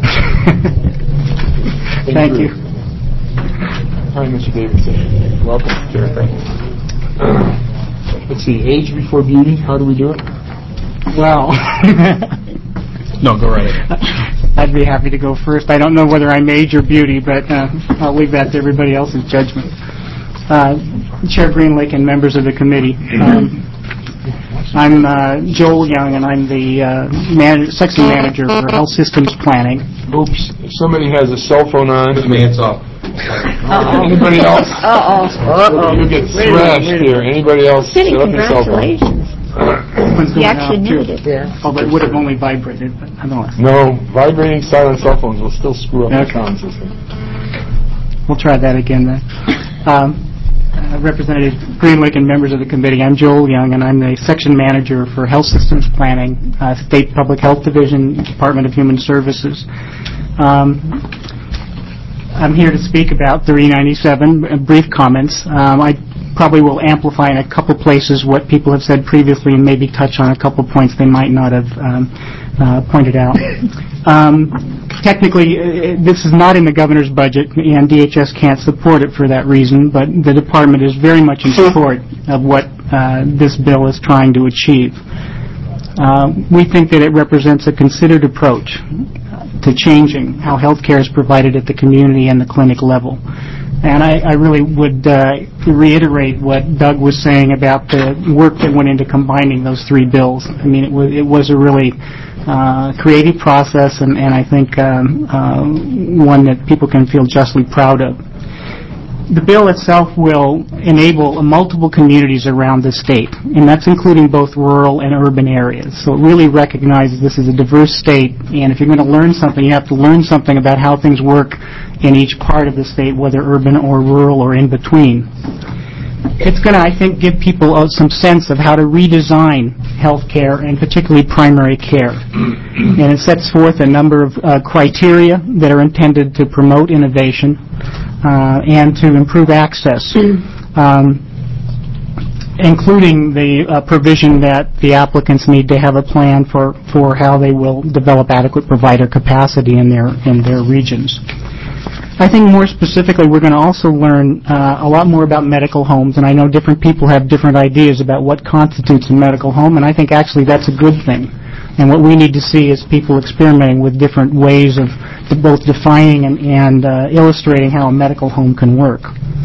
D: Thank you.
J: Hi, Mister Davidson. Welcome. Sure, thank you. Let's see, age before beauty. How do we do it?
D: Well,
K: No, go right ahead.
D: I'd be happy to go first. I don't know whether I'm age or beauty, but uh, I'll leave that to everybody else's judgment. Uh, Chair Greenlake and members of the committee, um, I'm uh, Joel Young, and I'm the uh, man- section manager for Health Systems Planning.
J: Oops, if somebody has a cell phone on.
C: Hands off.
J: Anybody else?
F: Uh-oh. Uh-oh.
J: You get thrashed here. Anybody else?
L: City,
J: Set up your cell phone.
L: congratulations.
D: One's
L: You
D: going
L: actually
D: out, too.
L: needed it.
F: Yeah.
D: Although it would have only vibrated, but nonetheless.
J: No, vibrating silent cell phones will still screw up the
D: Okay.
J: sound system.
D: We'll try that again then. Um, uh, Representative Greenlake and members of the committee, I'm Joel Young, and I'm the section manager for Health Systems Planning, uh, State Public Health Division, Department of Human Services. Um, I'm here to speak about thirty ninety-seven, uh, brief comments. Um, I probably will amplify in a couple places what people have said previously and maybe touch on a couple points they might not have um, uh, pointed out. Um, technically, uh, this is not in the governor's budget, and D H S can't support it for that reason, but the department is very much in support of what uh, this bill is trying to achieve. Uh, we think that it represents a considered approach to changing how health care is provided at the community and the clinic level. And I, I really would uh, reiterate what Doug was saying about the work that went into combining those three bills. I mean, it was, it was a really
L: uh, creative process, and, and I think um, uh, one that people can feel justly proud of. The bill itself will enable multiple communities around the state, and that's including both rural and urban areas. So it really recognizes this is a diverse state, and if you're going to learn something, you have to learn something about how things work in each part of the state, whether urban or rural or in between. It's going to, I think, give people uh, some sense of how to redesign healthcare, and particularly primary care. And it sets forth a number of uh, criteria that are intended to promote innovation uh, and to improve access, um, including the uh, provision that the applicants need to have a plan for, for how they will develop adequate provider capacity in their, in their regions. I think more specifically, we're going to also learn uh, a lot more about medical homes, and I know different people have different ideas about what constitutes a medical home, and I think actually that's a good thing. And what we need to see is people experimenting with different ways of both defining and, and uh, illustrating how a medical home can work.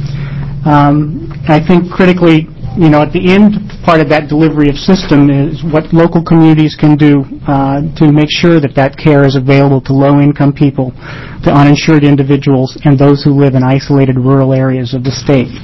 L: Um, I think critically, you know, at the end part of that delivery of system is what local communities can do uh, to make sure that that care is available to low-income people, to uninsured individuals, and those who live in isolated rural areas of the state.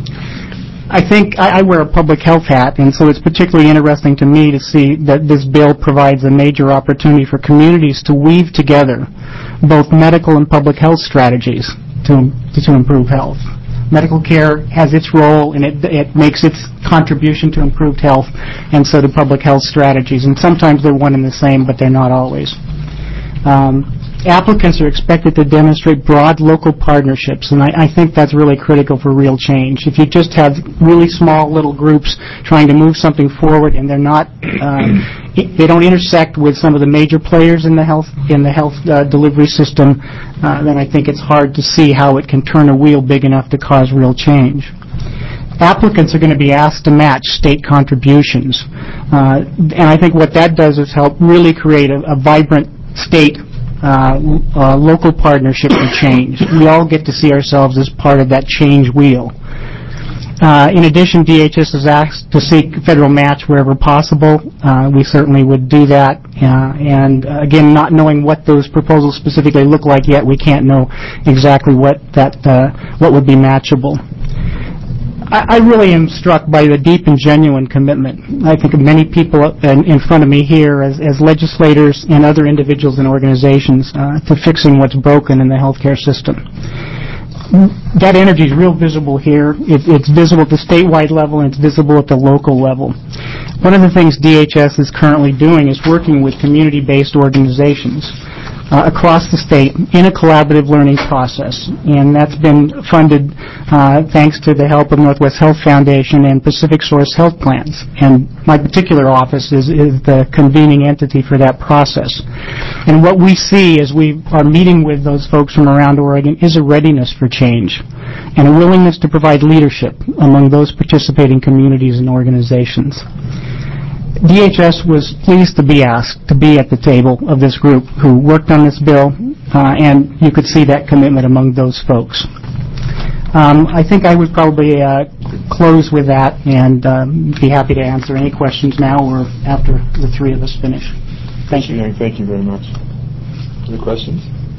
L: I think I, I wear a public health hat, and so it's particularly interesting to me to see that this bill provides a major opportunity for communities to weave together both medical and public health strategies to, to improve health. Medical care has its role, and it, it makes its contribution to improved health, and so do public health strategies. And sometimes they're one and the same, but they're not always. Um, applicants are expected to demonstrate broad local partnerships, and I, I think that's really critical for real change. If you just have really small little groups trying to move something forward, and they're not, um, they don't intersect with some of the major players in the health in the health uh, delivery system, uh, then I think it's hard to see how it can turn a wheel big enough to cause real change. Applicants are going to be asked to match state contributions, uh, and I think what that does is help really create a, a vibrant state uh, uh, local partnership for change. We all get to see ourselves as part of that change wheel. Uh, in addition, D H S is asked to seek federal match wherever possible. Uh, we certainly would do that. Uh, and uh, again, not knowing what those proposals specifically look like yet, we can't know exactly what that uh, what would be matchable. I, I really am struck by the deep and genuine commitment. I think of many people in, in front of me here as, as legislators and other individuals and organizations uh, to fixing what's broken in the healthcare system. That energy is real visible here. It, it's visible at the statewide level, and it's visible at the local level. One of the things D H S is currently doing is working with community-based organizations uh, across the state in a collaborative learning process, and that's been funded uh, thanks to the help of Northwest Health Foundation and Pacific Source Health Plans. And my particular office is, is the convening entity for that process. And what we see as we are meeting with those folks from around Oregon is a readiness for change and a willingness to provide leadership among those participating communities and organizations. D H S was pleased to be asked to be at the table of this group who worked on this bill, uh, and you could see that commitment among those folks. Um, I think I would probably uh, close with that and um, be happy to answer any questions now or after the three of us finish. Thank you.
J: Young, thank you very much. Other questions?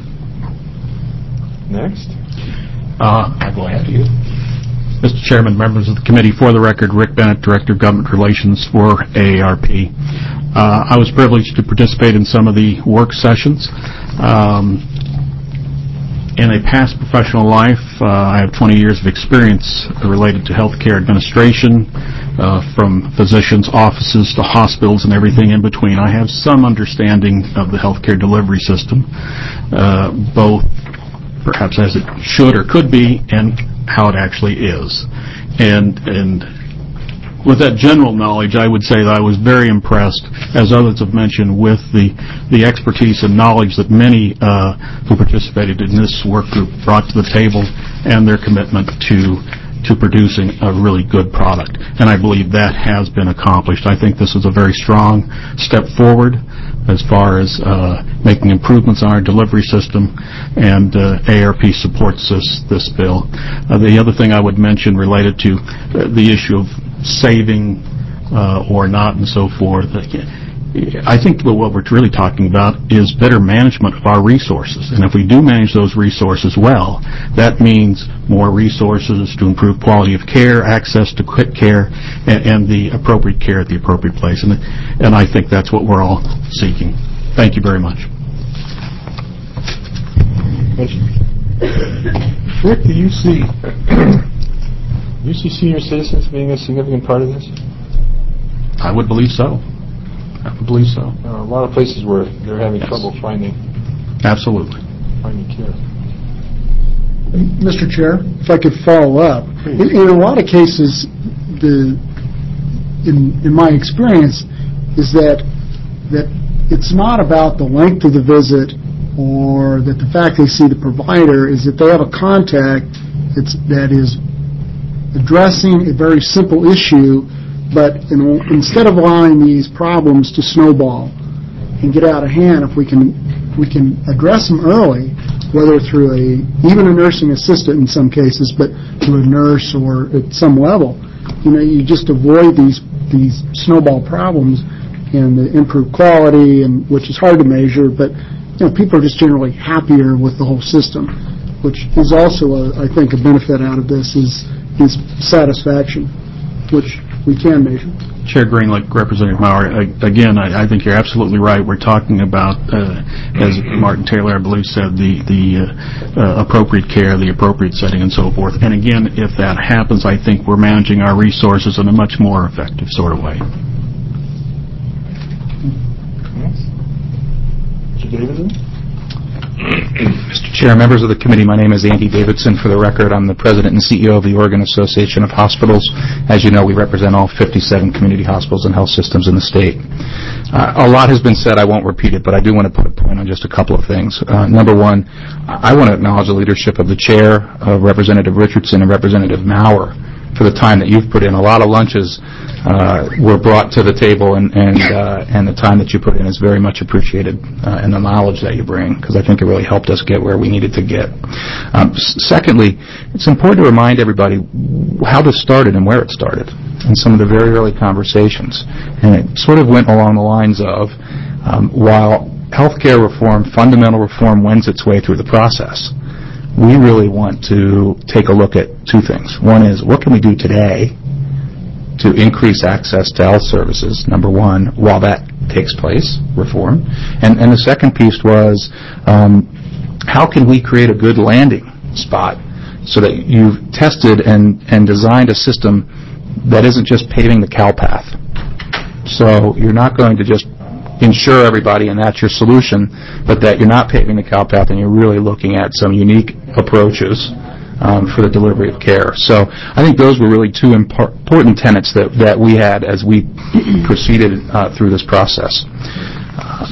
J: Next.
K: Uh, I'll go ahead to you. Mister Chairman, members of the committee, for the record, Rick Bennett, Director of Government Relations for A A R P. Uh, I was privileged to participate in some of the work sessions. Um, in a past professional life, uh, I have twenty years of experience related to healthcare administration, uh, from physicians' offices to hospitals and everything in between. I have some understanding of the healthcare delivery system, uh, both perhaps as it should or could be, and how it actually is. And and with that general knowledge, I would say that I was very impressed, as others have mentioned, with the the expertise and knowledge that many uh, who participated in this work group brought to the table, and their commitment to to producing a really good product. And I believe that has been accomplished. I think this is a very strong step forward as far as uh, making improvements on our delivery system, and uh, A A R P supports this this bill. Uh, the other thing I would mention related to uh, the issue of saving uh, or not and so forth, I think that what we're really talking about is better management of our resources. And if we do manage those resources well, that means more resources to improve quality of care, access to quick care, and, and the appropriate care at the appropriate place. And, and I think that's what we're all seeking. Thank you very much.
J: Rick, do you see, do you see senior citizens being a significant part of this?
K: I would believe so. I would believe so.
J: There are a lot of places where they're having
K: Yes.
J: trouble finding
K: Absolutely.
J: finding care.
D: Mister Chair, if I could follow up, in, in a lot of cases, the in in my experience is that that it's not about the length of the visit or that the fact they see the provider, is that they have a contact that's, that is addressing a very simple issue, but you know, instead of allowing these problems to snowball and get out of hand, if we can we can address them early, whether through a even a nursing assistant in some cases, but through a nurse or at some level, you know, you just avoid these these snowball problems and the improved quality, and which is hard to measure, but you know, people are just generally happier with the whole system, which is also, a, I think, a benefit out of this is is satisfaction, which we can measure.
K: Chair Green, like Representative Maurer, again, I, I think you're absolutely right. We're talking about, uh, as Martin Taylor, I believe, said, the the uh, uh, appropriate care, the appropriate setting, and so forth. And again, if that happens, I think we're managing our resources in a much more effective sort of way.
J: Mister Davidson?
M: Mister Chair, members of the committee, my name is Andy Davidson. For the record, I'm the president and C E O of the Oregon Association of Hospitals. As you know, we represent all fifty-seven community hospitals and health systems in the state. Uh, a lot has been said. I won't repeat it, but I do want to put a point on just a couple of things. Uh, number one, I want to acknowledge the leadership of the chair, uh, Representative Richardson, and Representative Maurer for the time that you've put in. A lot of lunches uh, were brought to the table, and and, uh, and the time that you put in is very much appreciated, uh, and the knowledge that you bring, because I think it really helped us get where we needed to get. Um, s- secondly, it's important to remind everybody how this started and where it started, and some of the very early conversations. And it sort of went along the lines of, um, while healthcare reform, fundamental reform, wends its way through the process, we really want to take a look at two things. One is, what can we do today to increase access to health services, number one, while that takes place, reform. And, and the second piece was, um, how can we create a good landing spot so that you've tested and, and designed a system that isn't just paving the cow path. So you're not going to just insure everybody and that's your solution, but that you're not paving the cow path and you're really looking at some unique approaches um, for the delivery of care. So I think those were really two impor- important tenets that, that we had as we proceeded uh, through this process. Uh,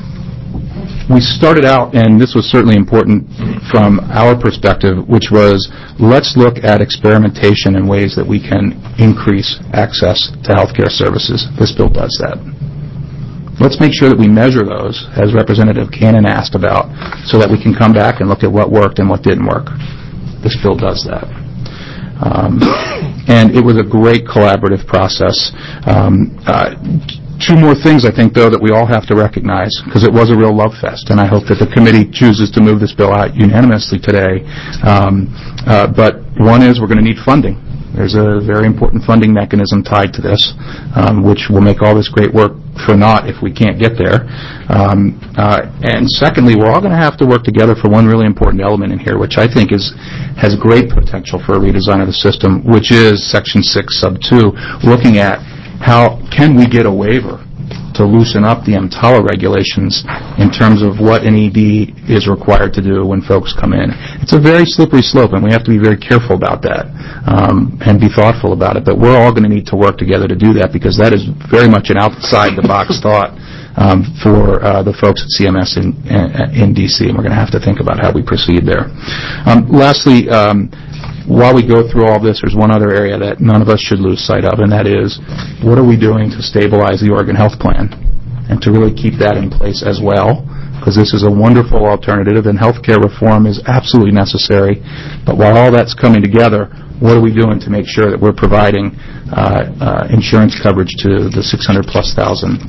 M: we started out, and this was certainly important from our perspective, which was, let's look at experimentation in ways that we can increase access to healthcare services. This bill does that. Let's make sure that we measure those, as Representative Cannon asked about, so that we can come back and look at what worked and what didn't work. This bill does that. Um, and it was a great collaborative process. Um, uh, two more things, I think, though, that we all have to recognize, because it was a real love fest, and I hope that the committee chooses to move this bill out unanimously today. Um, uh, but one is we're going to need funding. There's a very important funding mechanism tied to this, um, which will make all this great work for naught if we can't get there. Um, uh, and secondly, we're all going to have to work together for one really important element in here, which I think is has great potential for a redesign of the system, which is Section six, Sub two, looking at how can we get a waiver to loosen up the EMTALA regulations in terms of what an E D is required to do when folks come in. It's a very slippery slope, and we have to be very careful about that um, and be thoughtful about it. But we're all going to need to work together to do that, because that is very much an outside-the-box thought um, for uh, the folks at C M S in, in D C, and we're going to have to think about how we proceed there. Um, lastly, um, while we go through all this, there's one other area that none of us should lose sight of, and that is, what are we doing to stabilize the Oregon Health Plan and to really keep that in place as well, because this is a wonderful alternative, and healthcare reform is absolutely necessary. But while all that's coming together, what are we doing to make sure that we're providing uh, uh, insurance coverage to the six hundred plus thousand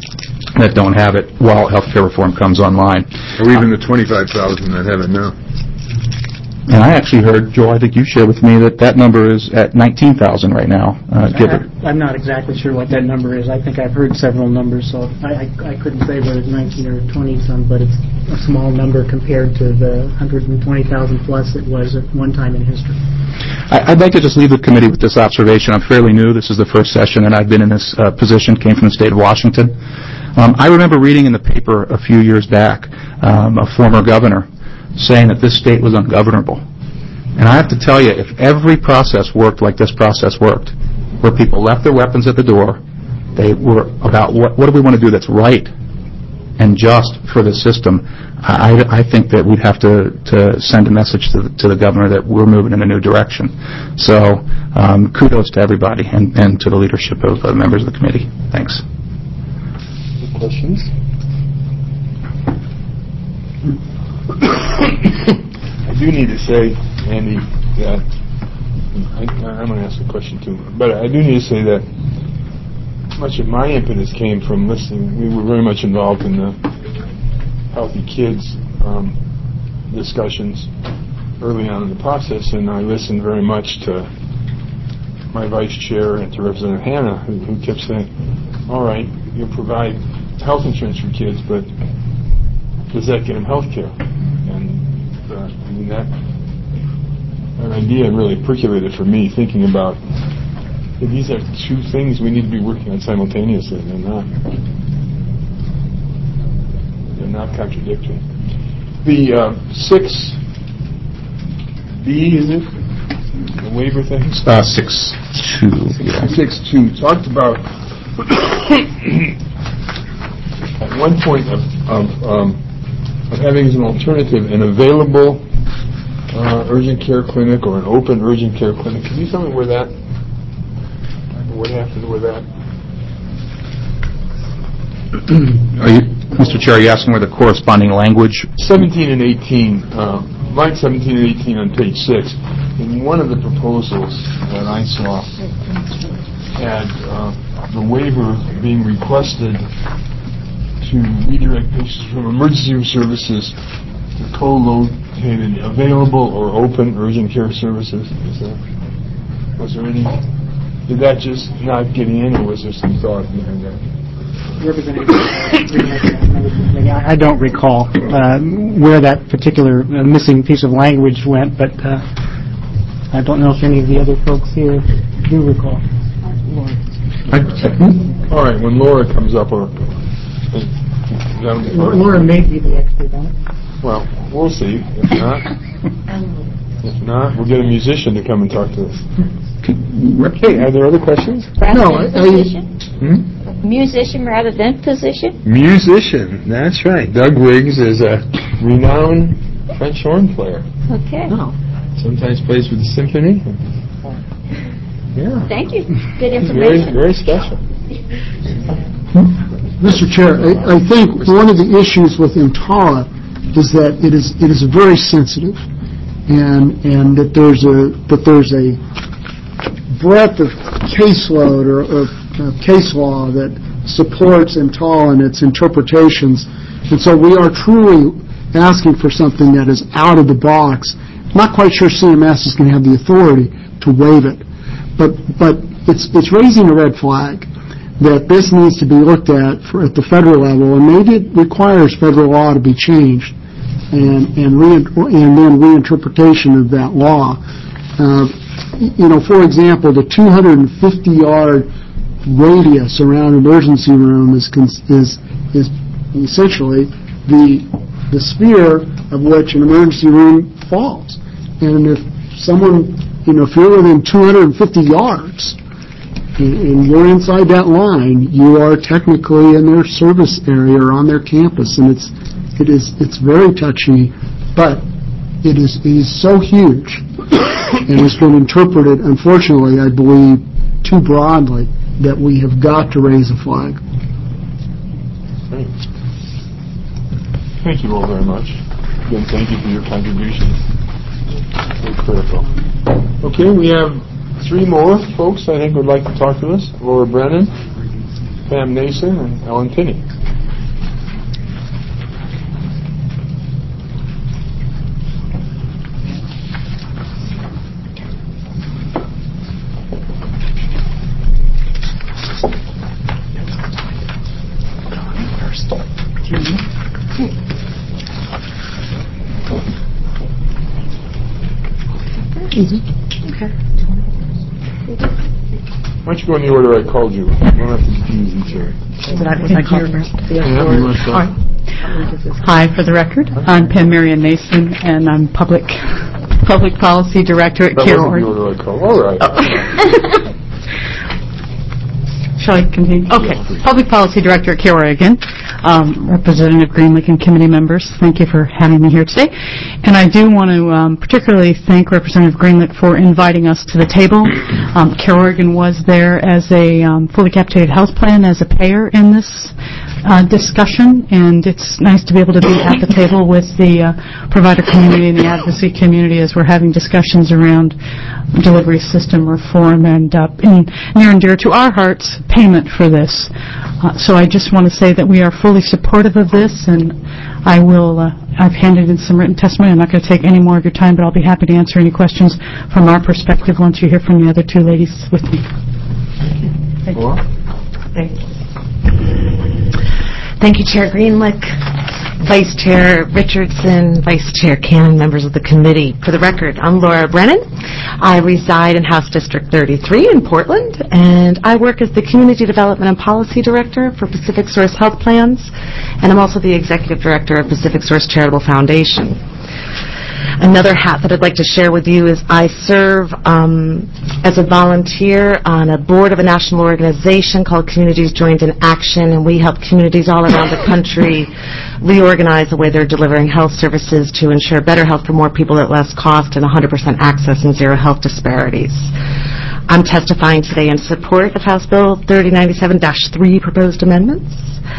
M: that don't have it while healthcare reform comes online.
J: Or even the twenty-five thousand that have it now.
M: And I actually heard, Joel, I think you shared with me that that number is at nineteen thousand right now. Uh, give it.
L: I, I'm not exactly sure what that number is. I think I've heard several numbers, so I, I, I couldn't say whether it's nineteen or twenty some, but it's a small number compared to the one hundred twenty thousand plus it was at one time in history.
M: I, I'd like to just leave the committee with this observation. I'm fairly new. This is the first session, and I've been in this uh, position, came from the state of Washington. Um, I remember reading in the paper a few years back um, a former governor saying that this state was ungovernable. And I have to tell you, if every process worked like this process worked, where people left their weapons at the door, they were about what, what do we want to do that's right and just for the system, I, I think that we'd have to, to send a message to the, to the governor that we're moving in a new direction. So um, kudos to everybody and, and to the leadership of uh, members of the committee. Thanks.
J: Questions? I do need to say, Andy, that I, I'm going to ask a question too, but I do need to say that much of my impetus came from listening. We were very much involved in the Healthy Kids um, discussions early on in the process, and I listened very much to my vice chair and to Representative Hanna, who, who kept saying, all right, you provide health insurance for kids, but does that get them health care? And uh, I mean, that, that idea really percolated for me, thinking about that these are two things we need to be working on simultaneously. They're not. They're not contradictory. The uh, six B, is it? The waiver things?
M: Uh, six two. Yeah.
J: Six two talked about at one point of, of, um, of having as an alternative an available uh, urgent care clinic or an open urgent care clinic. Can you tell me where that? What happened with that?
M: Are you, Mister Chair, are you asking where the corresponding language?
J: seventeen and eighteen, uh, line seventeen and eighteen on page six. In one of the proposals that I saw had uh, the waiver being requested to redirect patients from emergency services to co-located available or open urgent care services. Is there, was there any? Did that just not get in, or was there some thought behind that?
L: I don't recall uh, where that particular uh, missing piece of language went, but uh, I don't know if any of the other folks here do recall.
J: All right, when Laura comes up, or
L: Laura may be the expert on it.
J: Well, we'll see. If not, if not, we'll get a musician to come and talk to us. Okay, are there other questions?
G: No, I, I,
J: hmm?
G: musician rather than physician?
J: Musician, that's right. Doug Riggs is a renowned French horn player.
G: Okay.
J: Oh. Sometimes plays with the symphony. Yeah.
G: Thank you. Good
J: Very,
G: information.
J: very special.
D: Mister Chair, I, I think one of the issues with EMTALA is that it is it is very sensitive, and and that there's a that there's a breadth of caseload or, or uh, case law that supports EMTALA and its interpretations, and so we are truly asking for something that is out of the box. I'm not quite sure C M S is going to have the authority to waive it, but but it's it's raising a red flag that this needs to be looked at for, at the federal level, and maybe it requires federal law to be changed, and and re, and then reinterpretation of that law. Uh, you know, for example, the two hundred fifty yard radius around an emergency room is is is essentially the the sphere of which an emergency room falls, and if someone, you know, if you're within two hundred fifty yards and you're inside that line, you are technically in their service area or on their campus, and it's it is it's very touchy, but it is it is so huge and it's been interpreted, unfortunately, I believe, too broadly, that we have got to raise a flag.
J: Great. Thank you all very much. Again, thank you for your contributions. Very critical. Okay, we have three more folks I think would like to talk to us. Laura Brennan, Pam Nason, and Ellen Tinney.
F: Okay.
J: Why don't you go in the order I called you? You don't have to confuse each other.
F: Was I, was I called first?
N: Hi, for the record, I'm Pam Marion Mason, and I'm Public Public Policy Director at
J: That
N: Care
J: wasn't the
N: Oregon.
J: order I called. All right.
N: Shall I continue? Okay. Public Policy Director at Care Oregon, um, Representative Greenlick and committee members, thank you for having me here today. And I do want to um, particularly thank Representative Greenlick for inviting us to the table. Um, Care Oregon was there as a um, fully capitated health plan, as a payer in this uh, discussion, and it's nice to be able to be at the table with the uh, provider community and the advocacy community as we're having discussions around delivery system reform and, uh, and near and dear to our hearts, payment for this. Uh, so I just want to say that we are fully supportive of this, and I will, uh, I've handed in some written testimony. I'm not going to take any more of your time, but I'll be happy to answer any questions from our perspective once you hear from the other two ladies with me. Thank you.
F: Thank you. Thank you, Chair Greenlick, Vice Chair Richardson, Vice Chair Cannon, members of the committee. For the record, I'm Laura Brennan. I reside in House District thirty-three in Portland, and I work as the Community Development and Policy Director for Pacific Source Health Plans, and I'm also the Executive Director of Pacific Source Charitable Foundation. Another hat that I'd like to share with you is I serve um, as a volunteer on a board of a national organization called Communities Joined in Action, and we help communities all around the country reorganize the way they're delivering health services to ensure better health for more people at less cost and one hundred percent access and zero health disparities. I'm testifying today in support of House Bill thirty ninety-seven dash three proposed amendments.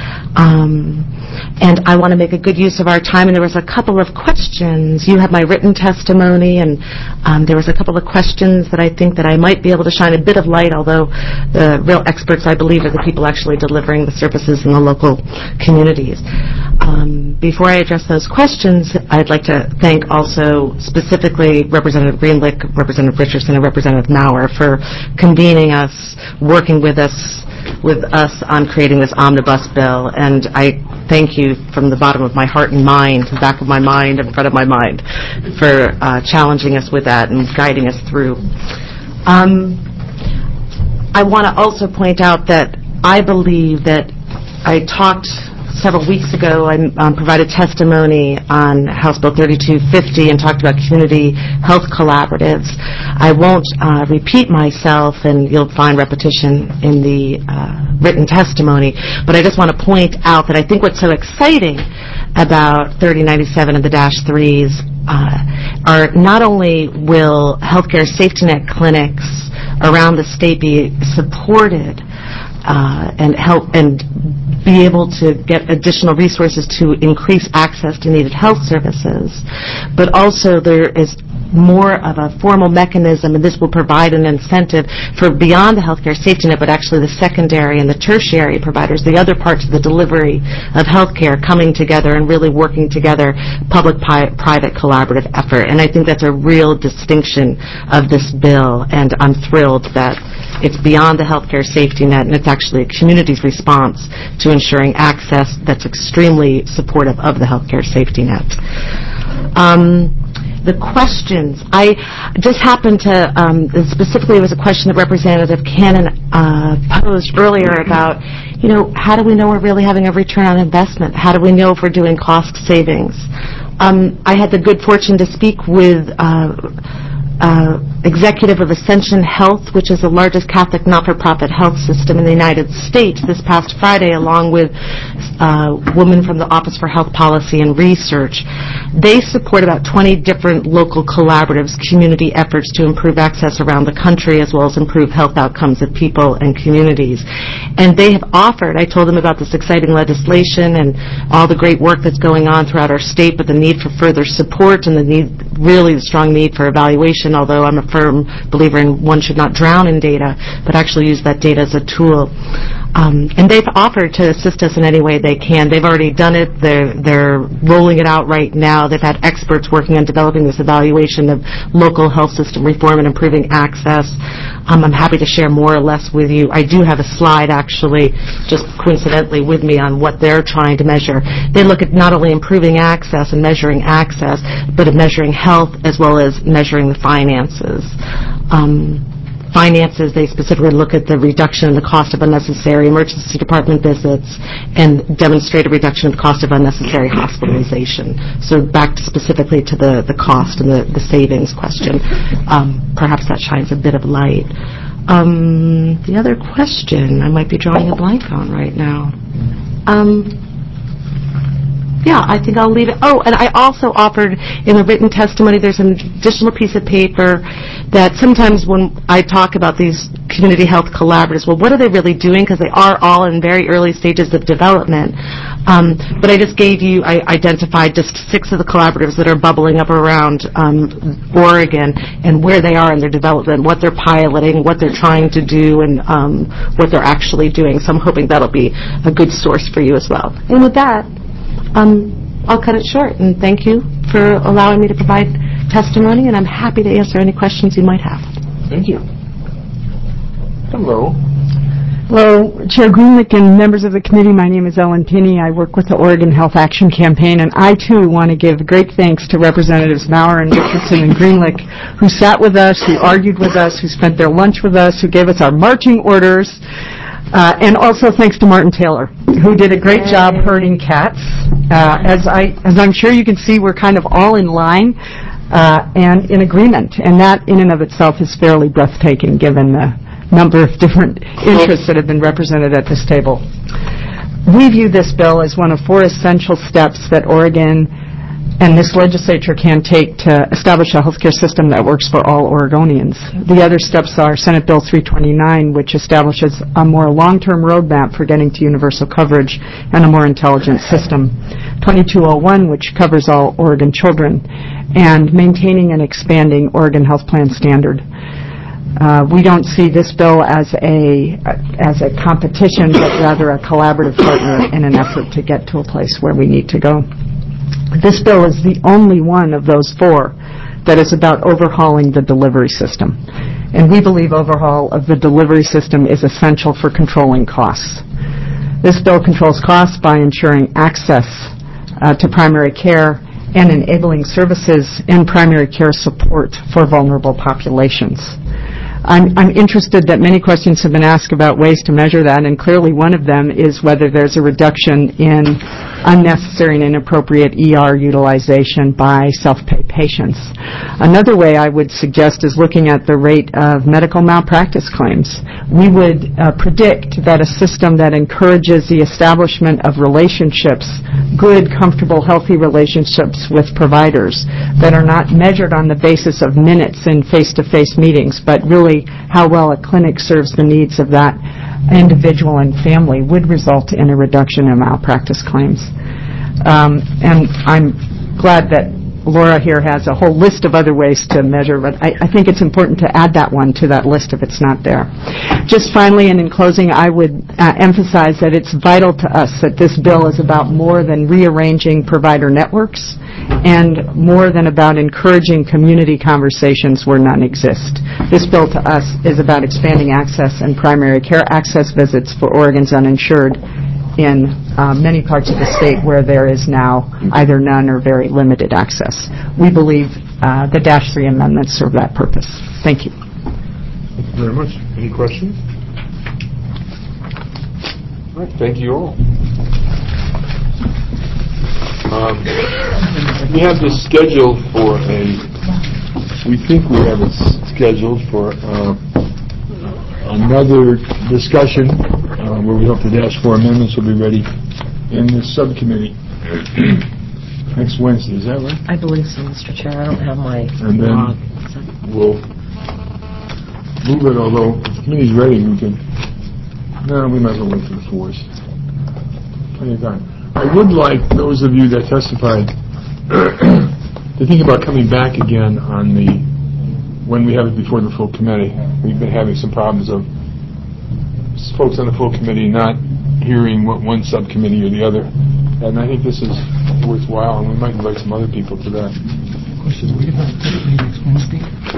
F: Um, and I want to make a good use of our time, and there was a couple of questions. You have my written testimony, and um, there was a couple of questions that I think that I might be able to shine a bit of light, although the real experts, I believe, are the people actually delivering the services in the local communities. Um, before I address those questions, I'd like to thank also specifically Representative Greenlick, Representative Richardson, and Representative Maurer for convening us, working with us with us on creating this omnibus bill, and I thank you from the bottom of my heart and mind, the back of my mind and front of my mind, for uh, challenging us with that and guiding us through. Um, I want to also point out that I believe that I talked several weeks ago, I um, provided testimony on House Bill thirty-two fifty and talked about community health collaboratives. I won't uh, repeat myself, and you'll find repetition in the uh, written testimony, but I just want to point out that I think what's so exciting about thirty ninety-seven and the dash threes uh, are not only will healthcare safety net clinics around the state be supported uh, and help and be able to get additional resources to increase access to needed health services, but also there is more of a formal mechanism, and this will provide an incentive for beyond the healthcare safety net, but actually the secondary and the tertiary providers, the other parts of the delivery of healthcare coming together and really working together, public-private collaborative effort. And I think that's a real distinction of this bill, and I'm thrilled that it's beyond the healthcare safety net, and it's actually a community's response to ensuring access that's extremely supportive of the healthcare safety net. Um, the questions, I just happened to, um, specifically it was a question that Representative Cannon uh, posed earlier about, you know, how do we know we're really having a return on investment? How do we know if we're doing cost savings? Um, I had the good fortune to speak with uh, Uh, executive of Ascension Health, which is the largest Catholic not-for-profit health system in the United States, this past Friday, along with uh, a woman from the Office for Health Policy and Research. They support about twenty different local collaboratives, community efforts to improve access around the country, as well as improve health outcomes of people and communities. And they have offered, I told them about this exciting legislation and all the great work that's going on throughout our state, but the need for further support and the need, really the strong need for evaluation, although I'm a firm believer in one should not drown in data, but actually use that data as a tool. Um, and they've offered to assist us in any way they can. They've already done it. They're, they're rolling it out right now. They've had experts working on developing this evaluation of local health system reform and improving access. Um, I'm happy to share more or less with you. I do have a slide, actually, just coincidentally with me on what they're trying to measure. They look at not only improving access and measuring access, but at measuring health as well as measuring the finances. Um, Finances, they specifically look at the reduction in the cost of unnecessary emergency department visits and demonstrate a reduction of the cost of unnecessary hospitalization. So back to specifically to the, the cost and the, the savings question. Um, perhaps that shines a bit of light. Um, the other question I might be drawing a blank on right now. Um, Yeah, I think I'll leave it. Oh, and I also offered in the written testimony, there's an additional piece of paper that sometimes when I talk about these community health collaboratives, well, what are they really doing? Because they are all in very early stages of development. Um, but I just gave you, I identified just six of the collaboratives that are bubbling up around um, Oregon and where they are in their development, what they're piloting, what they're trying to do, and um, what they're actually doing. So I'm hoping that'll be a good source for you as well. And with that, Um, I'll cut it short, and thank you for allowing me to provide testimony, and I'm happy to answer any questions you might have.
J: Thank you. Hello.
O: Hello, Chair Greenlick and members of the committee. My name is Ellen Pinney. I work with the Oregon Health Action Campaign, and I, too, want to give great thanks to Representatives Maurer and Richardson and Greenlick, who sat with us, who argued with us, who spent their lunch with us, who gave us our marching orders. Uh, and also thanks to Martin Taylor, who did a great job herding cats. Uh, as I, as I'm sure you can see, we're kind of all in line uh, and in agreement, and that in and of itself is fairly breathtaking, given the number of different interests that have been represented at this table. We view this bill as one of four essential steps that Oregon and this legislature can take to establish a healthcare system that works for all Oregonians. The other steps are Senate Bill three twenty-nine, which establishes a more long-term roadmap for getting to universal coverage and a more intelligent system, twenty-two oh one, which covers all Oregon children, and maintaining and expanding Oregon Health Plan standard. Uh, we don't see this bill as a as a competition, but rather a collaborative partner in an effort to get to a place where we need to go. This bill is the only one of those four that is about overhauling the delivery system. And we believe overhaul of the delivery system is essential for controlling costs. This bill controls costs by ensuring access uh, to primary care and enabling services and primary care support for vulnerable populations. I'm, I'm interested that many questions have been asked about ways to measure that, and clearly one of them is whether there's a reduction in unnecessary and inappropriate E R utilization by self-pay patients. Another way I would suggest is looking at the rate of medical malpractice claims. We would uh, predict that a system that encourages the establishment of relationships, good, comfortable, healthy relationships with providers that are not measured on the basis of minutes in face-to-face meetings, but really how well a clinic serves the needs of that individual and family would result in a reduction in malpractice claims. Um, and I'm glad that Laura here has a whole list of other ways to measure, but I, I think it's important to add that one to that list if it's not there. Just finally, and in closing, I would uh, emphasize that it's vital to us that this bill is about more than rearranging provider networks and more than about encouraging community conversations where none exist. This bill to us is about expanding access and primary care access visits for Oregon's uninsured in uh, many parts of the state where there is now either none or very limited access. We believe uh, the Dash three amendments serve that purpose. Thank you.
J: Thank you very much. Any questions? All right, thank you all. Um, we have this scheduled for a, we think we have it scheduled for uh, another discussion uh, where we hope the Dash four amendments will be ready in this subcommittee next Wednesday. Is that right?
F: I believe so, Mister Chair. I don't have my
J: And then
F: log.
J: we'll move it, although if the committee's ready, we can, no, we might as well wait for the fours. Plenty of time. I would like those of you that testified to think about coming back again on the, when we have it before the full committee. We've been having some problems of folks on the full committee not hearing what one subcommittee or the other. And I think this is worthwhile, and we might invite some other people to that.
E: Question, we have a next Wednesday?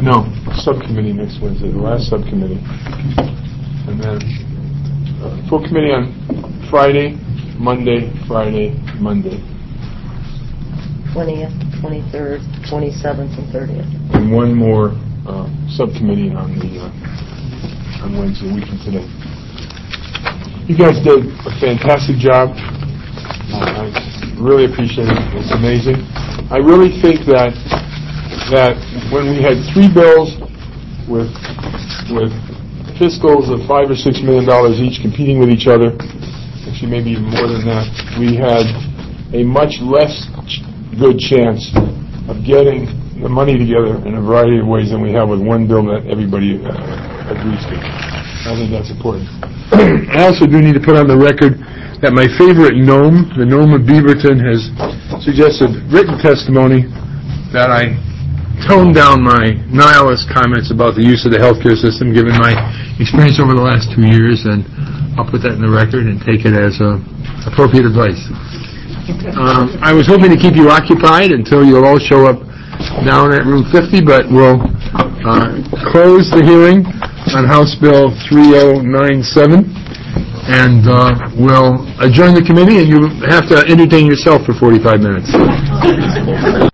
J: No, subcommittee next Wednesday, the last subcommittee. And then uh, full committee on Friday, Monday, Friday, Monday.
F: twentieth, twenty-third, twenty-seventh, and thirtieth.
J: And one more uh, subcommittee on the uh, on Wednesday, a week from today. You guys did a fantastic job. Uh, I really appreciate it. It's amazing. I really think that that when we had three bills with with fiscals of five or six million dollars each competing with each other, actually maybe even more than that, we had a much less ch- good chance of getting the money together in a variety of ways than we have with one bill that everybody uh, agrees to. I think that's important. I also do need to put on the record that my favorite gnome, the gnome of Beaverton, has suggested written testimony that I tone down my nihilist comments about the use of the healthcare system, given my experience over the last two years, and I'll put that in the record and take it as uh, appropriate advice. Um, I was hoping to keep you occupied until you'll all show up down at room fifty, but we'll uh, close the hearing on House Bill three oh nine seven, and uh, we'll adjourn the committee, and you have to entertain yourself for forty-five minutes.